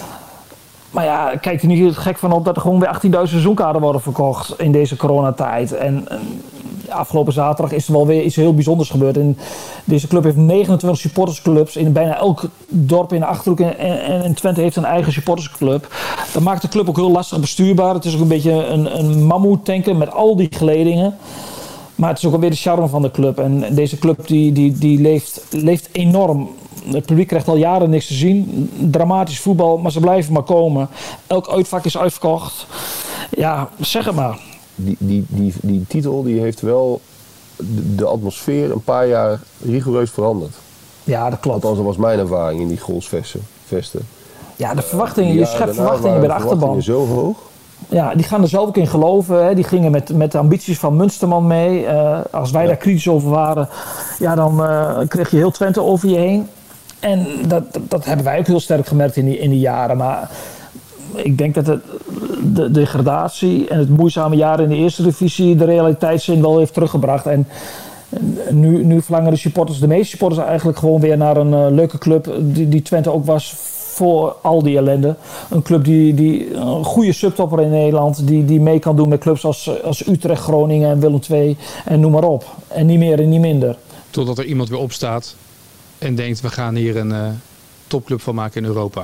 Maar ja, kijk er niet gek van op dat er gewoon weer achttienduizend seizoenkaarten worden verkocht in deze coronatijd. En, en afgelopen zaterdag is er wel weer iets heel bijzonders gebeurd. En deze club heeft negenentwintig supportersclubs in bijna elk dorp in de Achterhoek. En, en, en Twente heeft een eigen supportersclub. Dat maakt de club ook heel lastig bestuurbaar. Het is ook een beetje een, een mammoetanker met al die geledingen. Maar het is ook alweer de charme van de club. En deze club die, die, die leeft, leeft enorm. Het publiek krijgt al jaren niks te zien. Dramatisch voetbal, maar ze blijven maar komen. Elk uitvak is uitverkocht. Ja, zeg het maar. Die, die, die, die titel die heeft wel de, de atmosfeer een paar jaar rigoureus veranderd. Ja, dat klopt. Althans, dat was mijn ervaring in die goalsvesten. Ja, de verwachtingen, je schept verwachtingen bij de achterban. Zo hoog. Ja, die gaan er zelf ook in geloven. Hè. Die gingen met, met de ambities van Munsterman mee. Uh, als wij ja. daar kritisch over waren, ja, dan uh, kreeg je heel Twente over je heen. En dat, dat, dat hebben wij ook heel sterk gemerkt in die, in die jaren. Maar ik denk dat het, de degradatie en het moeizame jaar in de eerste divisie de realiteitszin wel heeft teruggebracht. En nu, nu verlangen de supporters, de meeste supporters eigenlijk gewoon weer naar een uh, leuke club die, die Twente ook was voor al die ellende. Een club die, die een goede subtopper in Nederland, die, die mee kan doen met clubs als, als Utrecht, Groningen en Willem twee en noem maar op. En niet meer en niet minder. Totdat er iemand weer opstaat en denkt, we gaan hier een uh, topclub van maken in Europa.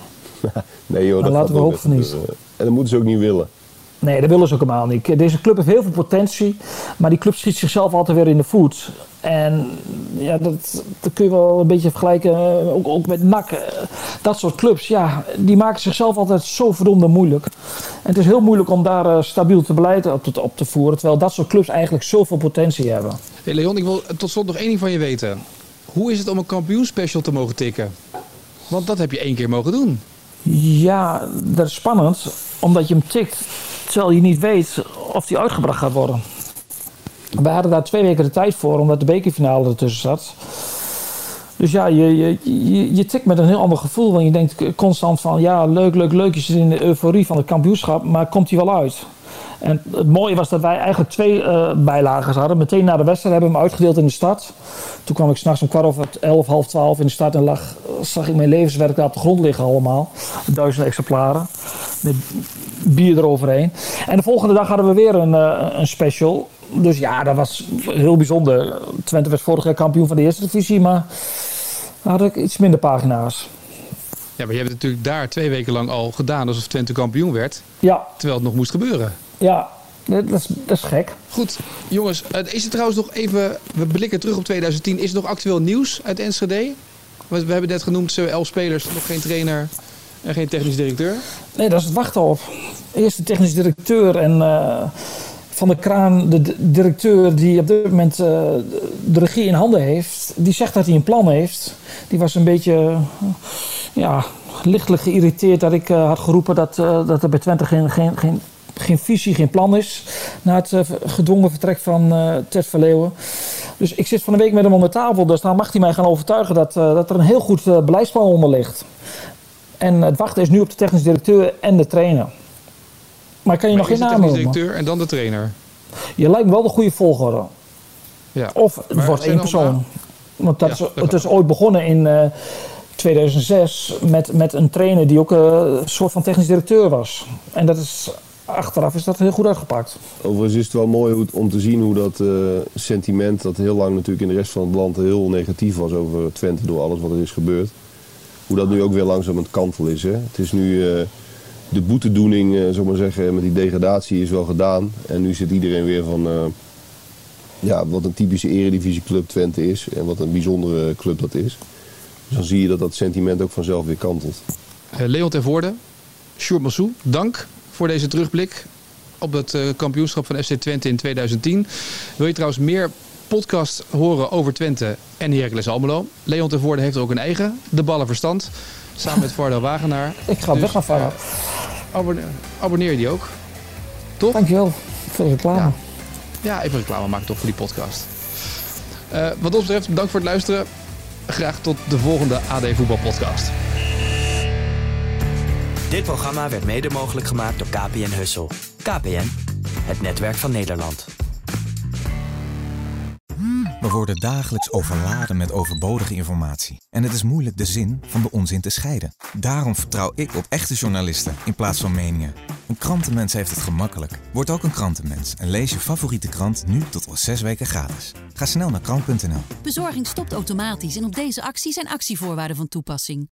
Nee joh, dat laten we hopen van niet. En dat moeten ze ook niet willen. Nee, dat willen ze ook helemaal niet. Deze club heeft heel veel potentie, maar die club schiet zichzelf altijd weer in de voet. En ja, dat, dat kun je wel een beetje vergelijken, ook, ook met N A C. Dat soort clubs, ja, die maken zichzelf altijd zo verdomd moeilijk. En het is heel moeilijk om daar uh, stabiel te beleid op te, op te voeren, terwijl dat soort clubs eigenlijk zoveel potentie hebben. Hey Leon, ik wil tot slot nog één ding van je weten. Hoe is het om een kampioenspecial te mogen tikken? Want dat heb je één keer mogen doen. Ja, dat is spannend, omdat je hem tikt terwijl je niet weet of die uitgebracht gaat worden. We hadden daar twee weken de tijd voor, omdat de bekerfinale ertussen zat. Dus ja, je, je, je, je tikt met een heel ander gevoel. Want je denkt constant van, ja, leuk, leuk, leuk. Je zit in de euforie van het kampioenschap, maar komt hij wel uit? En het mooie was dat wij eigenlijk twee uh, bijlagen hadden. Meteen na de wedstrijd hebben we hem uitgedeeld in de stad. Toen kwam ik s'nachts om kwart over elf, half twaalf in de stad en lag, zag ik mijn levenswerk daar op de grond liggen allemaal. Duizenden exemplaren. Met bier eroverheen. En de volgende dag hadden we weer een, uh, een special. Dus ja, dat was heel bijzonder. Twente werd vorig jaar kampioen van de eerste divisie, maar had ik iets minder pagina's. Ja, maar je hebt het natuurlijk daar twee weken lang al gedaan alsof Twente kampioen werd. Ja. Terwijl het nog moest gebeuren. Ja, dat is, dat is gek. Goed, jongens, is er trouwens nog even, we blikken terug op tweeduizend tien. Is er nog actueel nieuws uit Enschede? We hebben net genoemd, zo elf spelers, nog geen trainer en geen technisch directeur. Nee, dat is het wachten op. Eerst de technisch directeur en uh, Van der Kraan, de d- directeur die op dit moment uh, de regie in handen heeft, die zegt dat hij een plan heeft. Die was een beetje, uh, ja, lichtelijk geïrriteerd dat ik uh, had geroepen dat, uh, dat er bij Twente geen, geen, geen, geen visie, geen plan is. Na het uh, gedwongen vertrek van uh, Ted Verleeuwen. Dus ik zit van de week met hem om de tafel, dus dan mag hij mij gaan overtuigen dat, uh, dat er een heel goed uh, beleidsplan onder ligt. En het wachten is nu op de technisch directeur en de trainer. Maar kan je maar nog geen naam noemen? De technisch directeur en dan de trainer? Je lijkt me wel de goede volgorde. Ja. Of het wordt één persoon. Want dat ja, is, dat het is ooit begonnen in uh, tweeduizend zes met, met een trainer die ook uh, een soort van technisch directeur was. En dat is, achteraf is dat heel goed uitgepakt. Overigens is het wel mooi hoe, om te zien hoe dat uh, sentiment, dat heel lang natuurlijk in de rest van het land heel negatief was over Twente door alles wat er is gebeurd. Hoe dat nu ook weer langzaam aan het kantel is. Hè? Het is nu, uh, de boetedoening, uh, zullen we maar zeggen, met die degradatie is wel gedaan. En nu zit iedereen weer van, uh, ja, wat een typische eredivisieclub Twente is. En wat een bijzondere club dat is. Dus dan zie je dat dat sentiment ook vanzelf weer kantelt. Uh, Leon ter Voorde, Sjoerd Massou, dank voor deze terugblik op het uh, kampioenschap van F C Twente in tweeduizend tien. Wil je trouwens meer podcasts horen over Twente en Heracles Almelo? Leon ter Voorde heeft er ook een eigen, De Ballen Verstand, samen met Vardel Wagenaar. Ik ga dus, weg naar Vardel. Uh, abonneer, abonneer je die ook. Toch? Dankjewel. Veel reclame. Ja, ja even reclame maken toch voor die podcast. Uh, wat ons betreft, bedankt voor het luisteren. Graag tot de volgende A D Voetbal Podcast. Dit programma werd mede mogelijk gemaakt door K P N Hussel. K P N, het netwerk van Nederland. We worden dagelijks overladen met overbodige informatie. En het is moeilijk de zin van de onzin te scheiden. Daarom vertrouw ik op echte journalisten in plaats van meningen. Een krantenmens heeft het gemakkelijk. Word ook een krantenmens en lees je favoriete krant nu tot al zes weken gratis. Ga snel naar krant punt n l. Bezorging stopt automatisch en op deze actie zijn actievoorwaarden van toepassing.